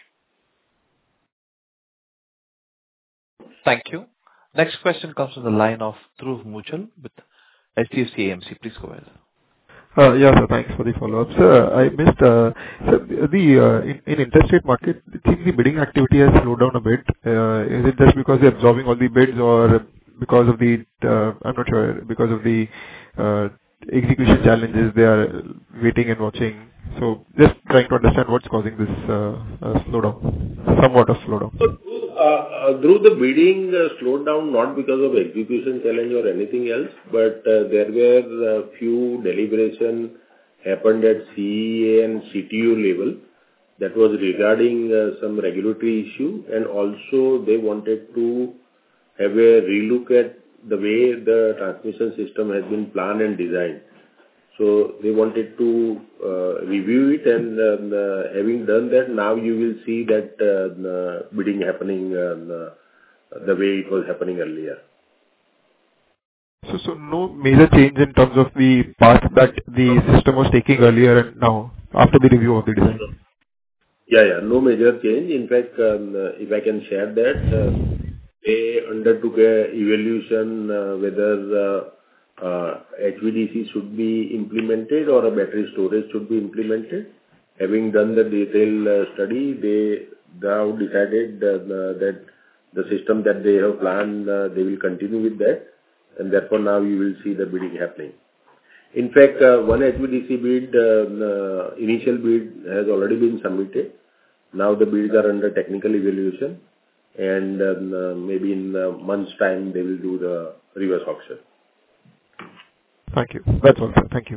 Thank you. Next question comes from the line of Dhruv Muchal with H D F C A M C. Please go ahead. Uh, Yeah, sir. Thanks for the follow-up. Sir, I missed, uh, sir, the uh, in in interstate market, it seems the bidding activity has slowed down a bit. Uh, Is it just because they're absorbing all the bids or because of the, uh, I'm not sure, because of the uh, execution challenges, they are waiting and watching? So just trying to understand what's causing this uh, uh, slowdown, somewhat of slowdown. So, uh, uh, Dhruv, the bidding uh, slowed down not because of execution challenge or anything else, but uh, there were a few deliberation happened at C E A and C T U level that was regarding uh, some regulatory issue, and also they wanted to have a relook at the way the transmission system has been planned and designed. So they wanted to uh, review it, and um, uh, having done that, now you will see that uh, uh, bidding happening uh, the way it was happening earlier. So, so no major change in terms of the path that the system was taking earlier and now, after the review of the design? Yeah, yeah, no major change. In fact, um, uh, if I can share that, uh, they undertook a evaluation uh, whether uh, uh, H V D C should be implemented or a battery storage should be implemented. Having done the detailed uh, study, they now decided uh, that the system that they have planned, uh, they will continue with that, and therefore now you will see the bidding happening. In fact, uh, one H V D C bid, uh, uh, initial bid has already been submitted. Now the bids are under technical evaluation, and um, uh, maybe in a month's time they will do the reverse auction. Thank you. That's all, sir. Thank you.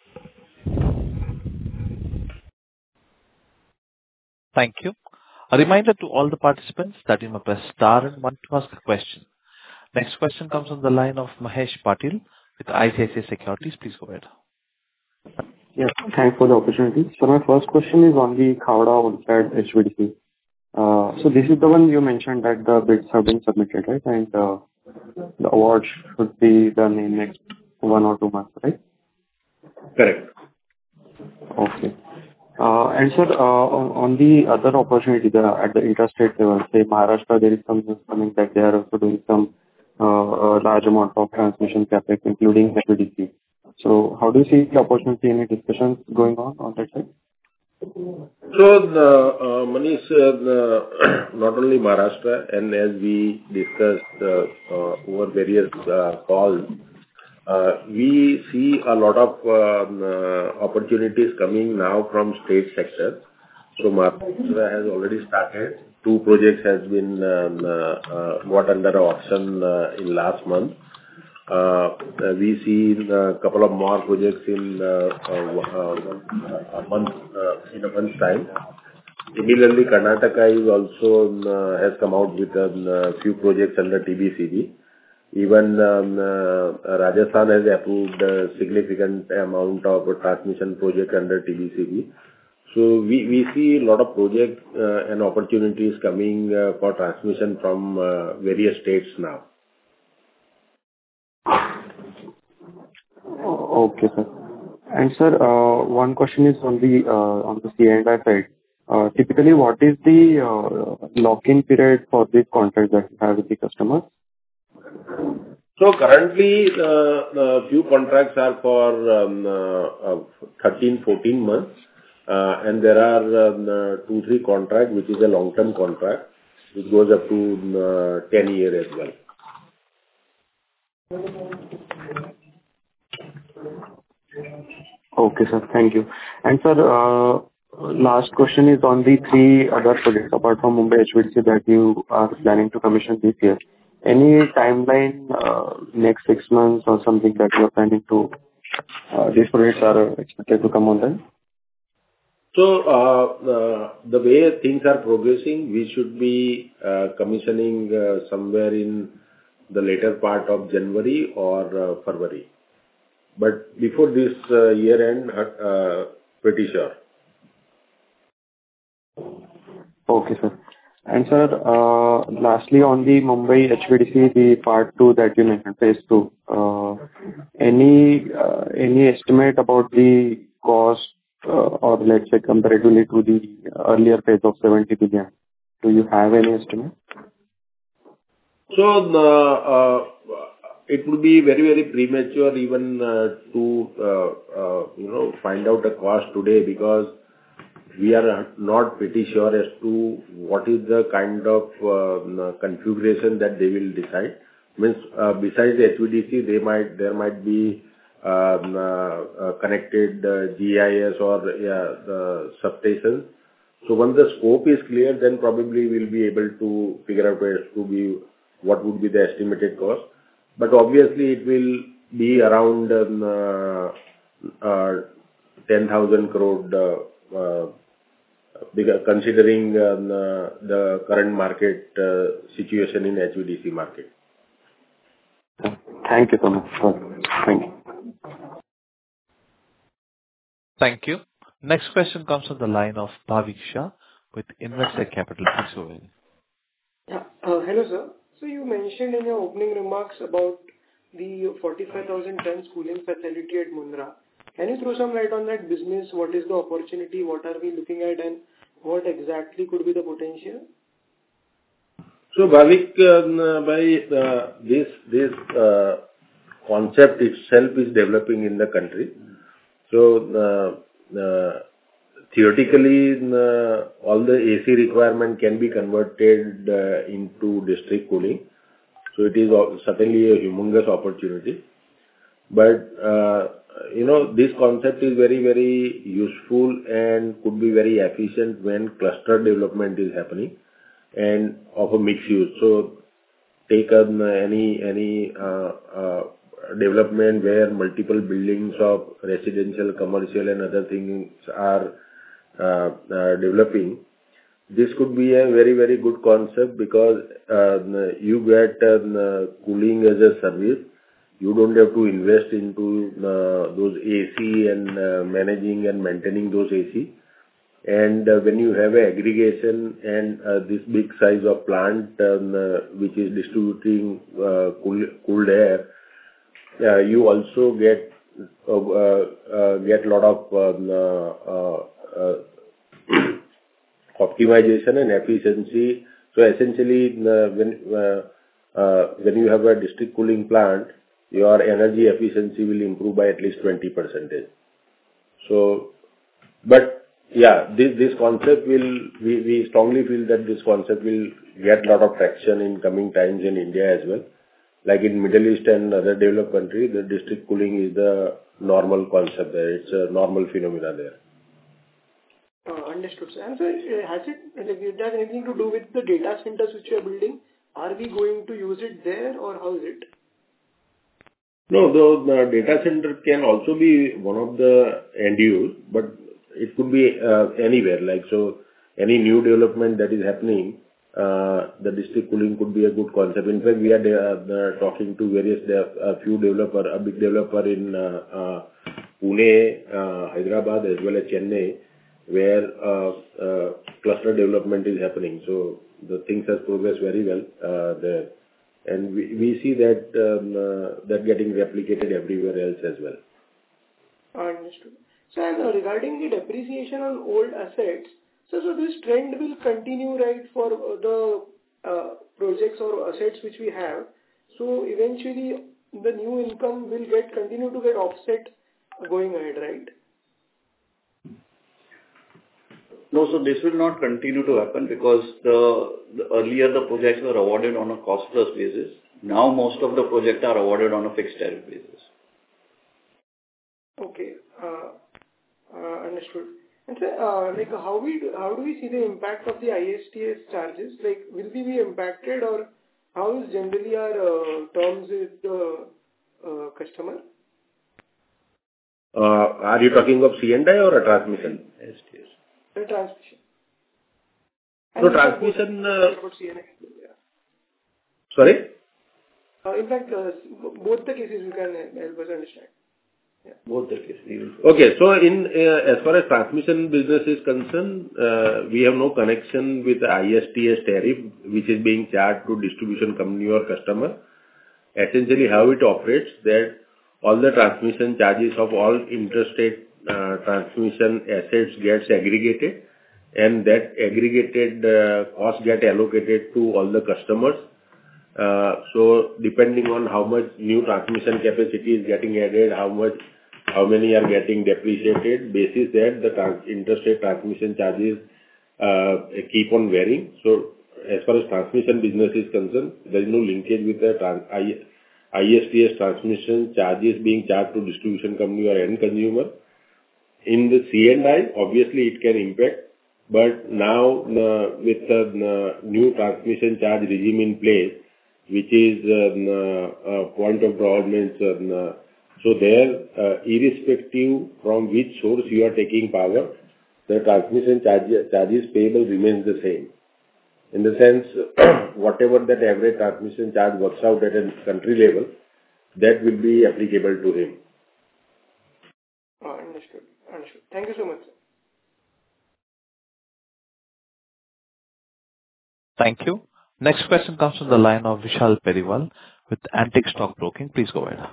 Thank you. A reminder to all the participants that you may press star and one to ask a question. Next question comes on the line of Mahesh Patil with I C I C I Securities. Please go ahead. Yes, thanks for the opportunity. So my first question is on the Khavda-Olpad H V D C. Uh, so this is the one you mentioned that the bids have been submitted, right? And uh, the award should be done in next one or two months, right? Correct. Okay. Uh, and sir, uh, on, on the other opportunity the, at the interstate level, say Maharashtra, there is some news coming that they are also doing some uh, uh, large amount of transmission capex, including H V D C. So how do you see the opportunity? Any discussions going on on that side? So, uh, uh, Manish, uh, not only Maharashtra, and as we discussed uh, uh, over various uh, calls, uh, we see a lot of um, uh, opportunities coming now from state sector. So Maharashtra has already started. Two projects has been um, uh, uh, got under auction uh, in last month. Uh, we see a couple of more projects in uh, uh, a month, uh, in a month's time. Similarly, Karnataka is also uh, has come out with a uh, few projects under T B C B. Even um, uh, Rajasthan has approved a significant amount of transmission project under T B C B. So we, we see a lot of projects uh, and opportunities coming uh, for transmission from uh, various states now. Okay, sir. And sir, uh, one question is on the uh, on the C and I side. Uh, typically, what is the uh, lock-in period for this contract that you have with the customers? So currently, the, the few contracts are for um, uh, uh, thirteen, fourteen months, uh, and there are um, uh, two, three contracts, which is a long-term contract, which goes up to uh, ten years as well. Okay, sir. Thank you. And sir, uh, last question is on the three other projects apart from Mumbai H V D C that you are planning to commission this year. Any timeline, uh, next six months or something that you are planning to, uh, these projects are expected to come on then? So, uh, uh, the way things are progressing, we should be uh, commissioning uh, somewhere in the later part of January or uh, February. But before this uh, year end, uh, uh, pretty sure. Okay, sir. And sir, uh, lastly, on the Mumbai H V D C, the part two that you mentioned, phase two, uh, any uh, any estimate about the cost, uh, or let's say comparatively to the earlier phase of seventy billion? Do you have any estimate? So, uh, uh, it would be very, very premature even uh, to, uh, uh, you know, find out the cost today, because we are not pretty sure as to what is the kind of uh, configuration that they will decide. Means, uh, besides the H V D C, they might, there might be um, uh, uh, connected uh, G I S or yeah, the substations. So once the scope is clear, then probably we'll be able to figure out as to be what would be the estimated cost. But obviously it will be around um, uh, uh, ten thousand crore uh, uh, Because considering um, uh, the current market uh, situation in H V D C market. Thank you so much. Thank you. Thank you. Next question comes from the line of Bhavik Shah with Investec Capital. Please go ahead. Yeah. Uh, hello, sir. So you mentioned in your opening remarks about the forty-five thousand tons cooling facility at Mundra. Can you throw some light on that business? What is the opportunity? What are we looking at, and what exactly could be the potential? So, Bhavik, uh, by uh, this this uh, concept itself is developing in the country. So, uh, uh, theoretically, uh, all the A C requirement can be converted uh, into district cooling. So, it is certainly a humongous opportunity. But uh, you know, this concept is very, very useful and could be very efficient when cluster development is happening and of a mixed use. So take um, any any uh, uh, development where multiple buildings of residential, commercial and other things are uh, uh, developing. This could be a very, very good concept, because uh, you get uh, cooling as a service. You don't have to invest into uh, those A C and uh, managing and maintaining those A C. And uh, when you have an aggregation and uh, this big size of plant um, uh, which is distributing uh, cool, cooled air, uh, you also get uh, uh, get a lot of um, uh, uh, optimization and efficiency. So essentially, uh, when uh, uh, when you have a district cooling plant, your energy efficiency will improve by at least twenty percent. So, but yeah, this this concept will, we, we strongly feel that this concept will get a lot of traction in coming times in India as well. Like in Middle East and other developed countries, the district cooling is the normal concept there. It's a normal phenomena there. Uh, understood, sir. And so, uh, has it, like, it has anything to do with the data centers which you are building? Are we going to use it there, or how is it? No, the, the data center can also be one of the end use, but it could be uh, anywhere. Like, so any new development that is happening, uh, the district cooling could be a good concept. In fact, we are uh, talking to various, a few developer, a big developer in uh, uh, Pune, uh, Hyderabad as well as Chennai, where uh, uh, cluster development is happening. So the things have progressed very well uh, there. And we, we see that um, uh, that getting replicated everywhere else as well. Understood. So, and uh, regarding the depreciation on old assets, so, so this trend will continue, right, for uh, the uh, projects or assets which we have. So eventually the new income will get continue to get offset going ahead, right? No, so this will not continue to happen, because the, the earlier the projects were awarded on a cost plus basis. Now most of the projects are awarded on a fixed tariff basis. Okay, uh, uh, understood. And so, uh, like, how we how do we see the impact of the I S T S charges? Like, will we be impacted, or how is generally our uh, terms with the uh, customer? Uh, are you talking of C and I or a transmission? I S T S. the transmission. So transmission. Uh, C N I. Yeah. Sorry. Uh, in fact, uh, both the cases you can help us understand. Yeah. Both the cases. Okay. So in uh, as far as transmission business is concerned, uh, we have no connection with the I S T S tariff, which is being charged to distribution company or customer. Essentially, how it operates, that all the transmission charges of all interstate uh, transmission assets gets aggregated, and that aggregated uh, cost get allocated to all the customers. Uh, so depending on how much new transmission capacity is getting added, how much, how many are getting depreciated, basis that the trans interstate transmission charges uh, keep on varying. So as far as transmission business is concerned, there is no linkage with the trans I, ISTS transmission charges being charged to distribution company or end consumer. In the C and I, obviously it can impact, but now uh, with the uh, new transmission charge regime in place, which is uh, uh, point of draw means, uh, so there, uh, irrespective from which source you are taking power, the transmission charge, charges payable remains the same. In the sense, whatever that average transmission charge works out at a country level, that will be applicable to him. Oh, understood. Understood. Thank you so much, sir. Thank you. Next question comes from the line of Vishal Periwal with Antique Stock Broking. Please go ahead.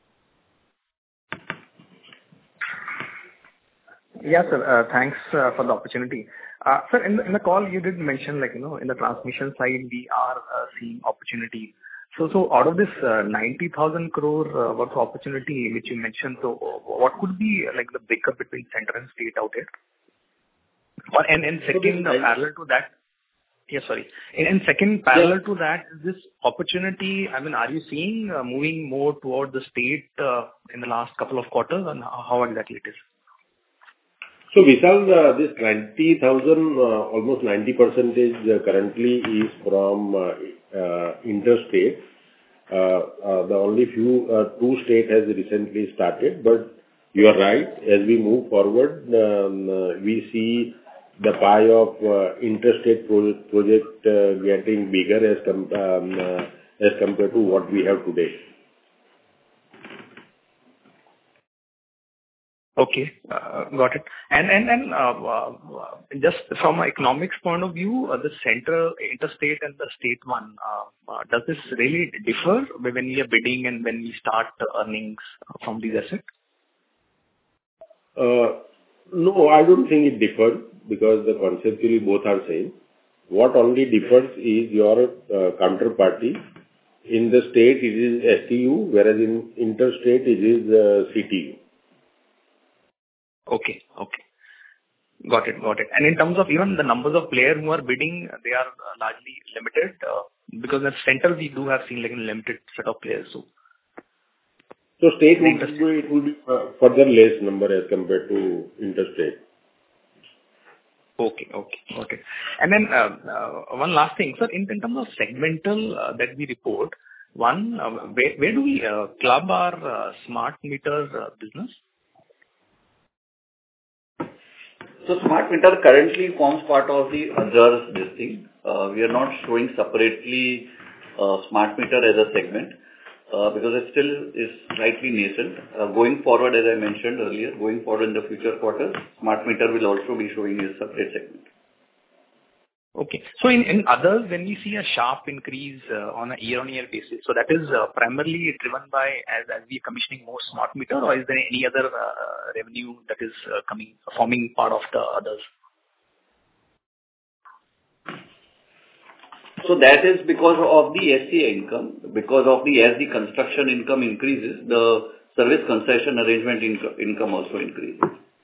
Yeah, sir. Uh, thanks uh, for the opportunity. Uh, sir, in the, in the call you did mention, like, you know, in the transmission side we are uh, seeing opportunity. So, so out of this uh, ninety thousand crore uh, worth of opportunity which you mentioned, so what could be uh, like the breakup between center and state out here? Or, and, and second, uh, parallel to that, yeah, sorry. And, and second, parallel yeah. to that, is this opportunity, I mean, are you seeing uh, moving more toward the state uh, in the last couple of quarters, and how exactly it is? So Vishal, uh, this ninety thousand, uh, almost ninety percentage uh, currently is from uh, uh, interstate. Uh, uh, the only few, uh, two state has recently started, but you are right. As we move forward, um, uh, we see the pie of uh, interstate pro project uh, getting bigger as, com um, uh, as compared to what we have today. Okay, uh, got it. And and and uh, uh, just from an economics point of view, uh, the central, interstate, and the state one, uh, uh, does this really differ when we are bidding and when we start earnings from these assets? Uh, no, I don't think it differs because the conceptually both are same. What only differs is your uh, counterparty. In the state, it is S T U, whereas in interstate, it is uh, C T U. Okay. Okay. Got it. Got it. And in terms of even the numbers of players who are bidding, they are uh, largely limited uh, because at center we do have seen like a limited set of players. So, so state would be, it will be uh, further less number as compared to interstate. Okay. Okay. Okay. And then uh, uh, one last thing, sir, in, in terms of segmental uh, that we report, one, uh, where, where do we uh, club our uh, smart meter uh, business? So smart meter currently forms part of the others this thing. Uh, we are not showing separately uh, smart meter as a segment uh, because it still is slightly nascent. Uh, going forward, as I mentioned earlier, going forward in the future quarters, smart meter will also be showing a separate segment. Okay. So in, in others, when we see a sharp increase uh, on a year-on-year basis, so that is uh, primarily driven by as, as we are commissioning more smart meter, or is there any other uh, revenue that is uh, coming, forming part of the others? So that is because of the S C A income, because of the, as the construction income increases, the service concession arrangement income, income also increases.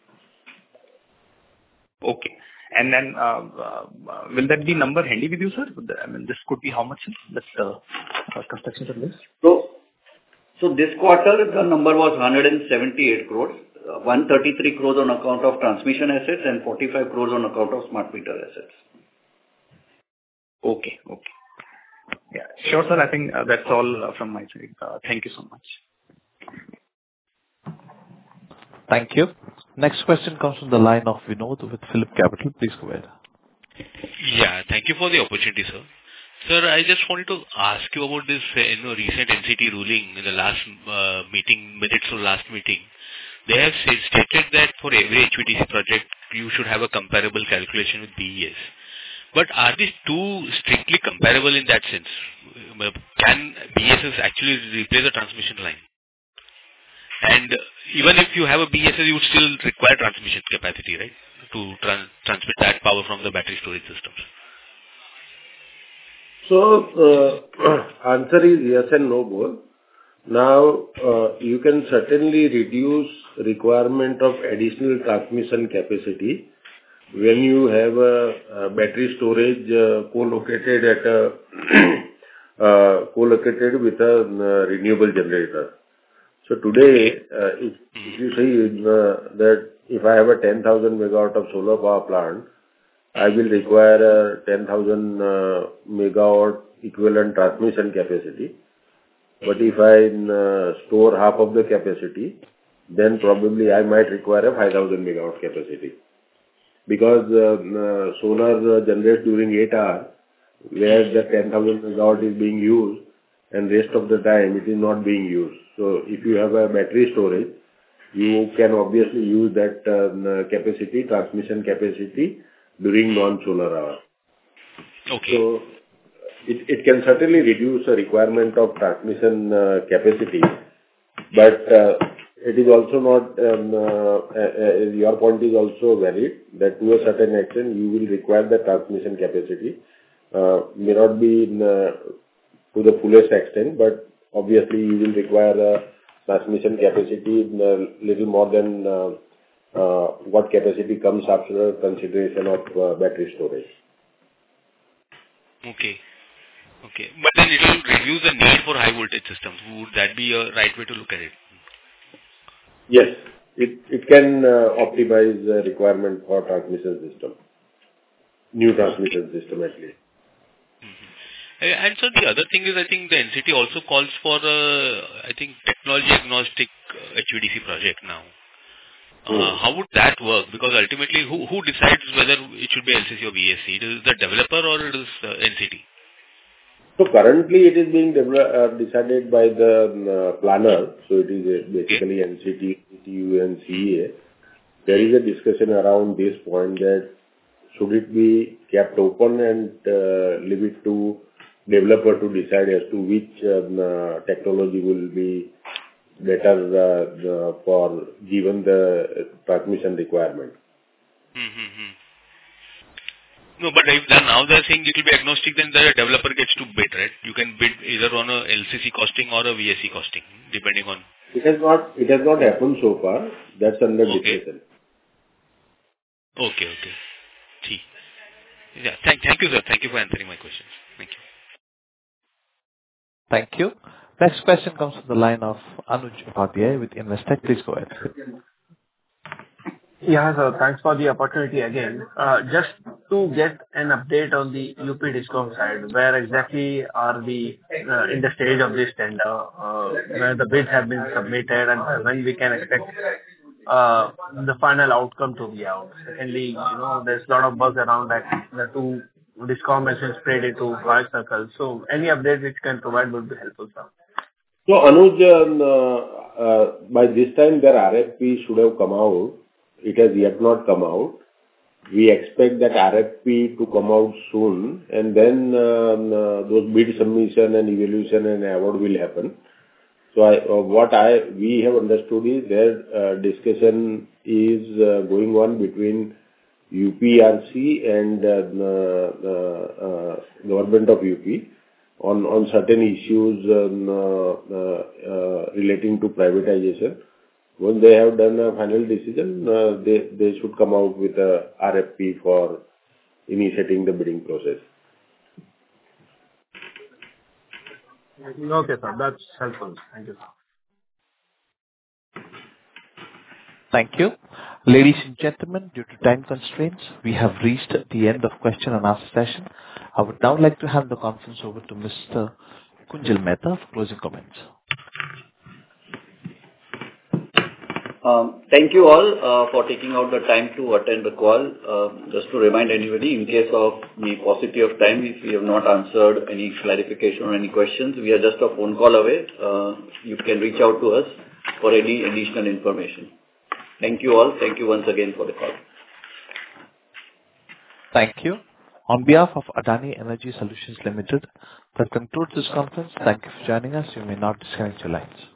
Okay. And then, uh, uh, will that be number handy with you, sir? I mean, this could be how much, sir? That's the uh, construction service. So, so this quarter, the number was one hundred seventy-eight crores, uh, one hundred thirty-three crores on account of transmission assets and forty-five crores on account of smart meter assets. Okay. Okay. Yeah. Sure, sir. I think uh, that's all uh, from my side. Uh, thank you so much. Thank you. Next question comes from the line of Vinod with Phillip Capital. Please go ahead. Yeah, thank you for the opportunity, sir. Sir, I just wanted to ask you about this, uh, you know, recent N C T ruling in the last uh, meeting, minutes of last meeting. They have said, stated that for every H V D C project, you should have a comparable calculation with B E S. But are these two strictly comparable in that sense? Can B E S actually replace the transmission line? And even if you have a B E S, you would still require transmission capacity, right? To trans transmit that power from the battery storage systems. So, uh, answer is yes and no both. Now, uh, you can certainly reduce requirement of additional transmission capacity when you have a, a battery storage uh, co-located at a uh, co-located with a uh, renewable generator. So today, uh, if, if you see uh, that if I have a ten thousand megawatt of solar power plant, I will require a ten thousand uh, megawatt equivalent transmission capacity. But if I uh, store half of the capacity, then probably I might require a five thousand megawatt capacity. Because uh, uh, solar uh, generates during eight hours, where the ten thousand megawatt is being used, and rest of the time it is not being used. So if you have a battery storage, you can obviously use that uh, capacity, transmission capacity, during non-solar hours. Okay. So it, it can certainly reduce the requirement of transmission uh, capacity, but uh, it is also not, um, uh, uh, your point is also valid, that to a certain extent you will require the transmission capacity. Uh, may not be in, uh, to the fullest extent, but obviously you will require a transmission capacity in a little more than uh, uh, what capacity comes after consideration of uh, battery storage. Okay. Okay. But then it will reduce the need for high voltage systems. Would that be a right way to look at it? Yes. It, it can uh, optimize the requirement for transmission system. New transmission system at least. And so the other thing is, I think the N C T also calls for, uh, I think, technology agnostic uh, H V D C project now. Uh, mm. How would that work? Because ultimately, who who decides whether it should be L C C or V S C? It is the developer or it is uh, N C T? So currently, it is being uh, decided by the uh, planner. So it is uh, basically okay. N C T, C T U, and C E A. There is a discussion around this point that should it be kept open and uh, leave it to developer to decide as to which um, uh, technology will be better uh, uh, for given the transmission requirement. Mm-hmm. No, but if then now they are saying it will be agnostic, then the developer gets to bid, right? You can bid either on a L C C costing or a V S C costing, depending on. It has not. It has not happened so far. That's under okay. discussion. Okay. Okay. See. Yeah. Thank. Thank you, sir. Thank you for answering my questions. Thank you. Thank you. Next question comes from the line of Anuj Upadhyay with Investec. Please go ahead. Yeah, sir. Thanks for the opportunity again. Uh, just to get an update on the U P Discom side, where exactly are we uh, in the stage of this tender, uh, where the bids have been submitted, and when we can expect uh, the final outcome to be out. Secondly, you know, there's a lot of buzz around that the two Discom has been spread into five circles. So any update which can provide would be helpful, sir. So Anuj, uh, uh, by this time their R F P should have come out. It has yet not come out. We expect that R F P to come out soon, and then um, uh, those bid submission and evaluation and award will happen. So I, uh, what I we have understood is their uh, discussion is uh, going on between U P R C and uh, uh, uh, government of U P on on certain issues um, uh, uh, uh, relating to privatization. When they have done a final decision, uh, they they should come out with a R F P for initiating the bidding process. Okay, sir. That's helpful. Thank you, sir. Thank you. Ladies and gentlemen, due to time constraints, we have reached the end of question and answer session. I would now like to hand the conference over to Mister Kunjal Mehta for closing comments. Um, Thank you all uh, for taking out the time to attend the call. Uh, Just to remind anybody, in case of the paucity of time, if we have not answered any clarification or any questions, we are just a phone call away. Uh, You can reach out to us for any additional information. Thank you all. Thank you once again for the call. Thank you. On behalf of Adani Energy Solutions Limited, that concludes this conference. Thank you for joining us. You may now disconnect your lines.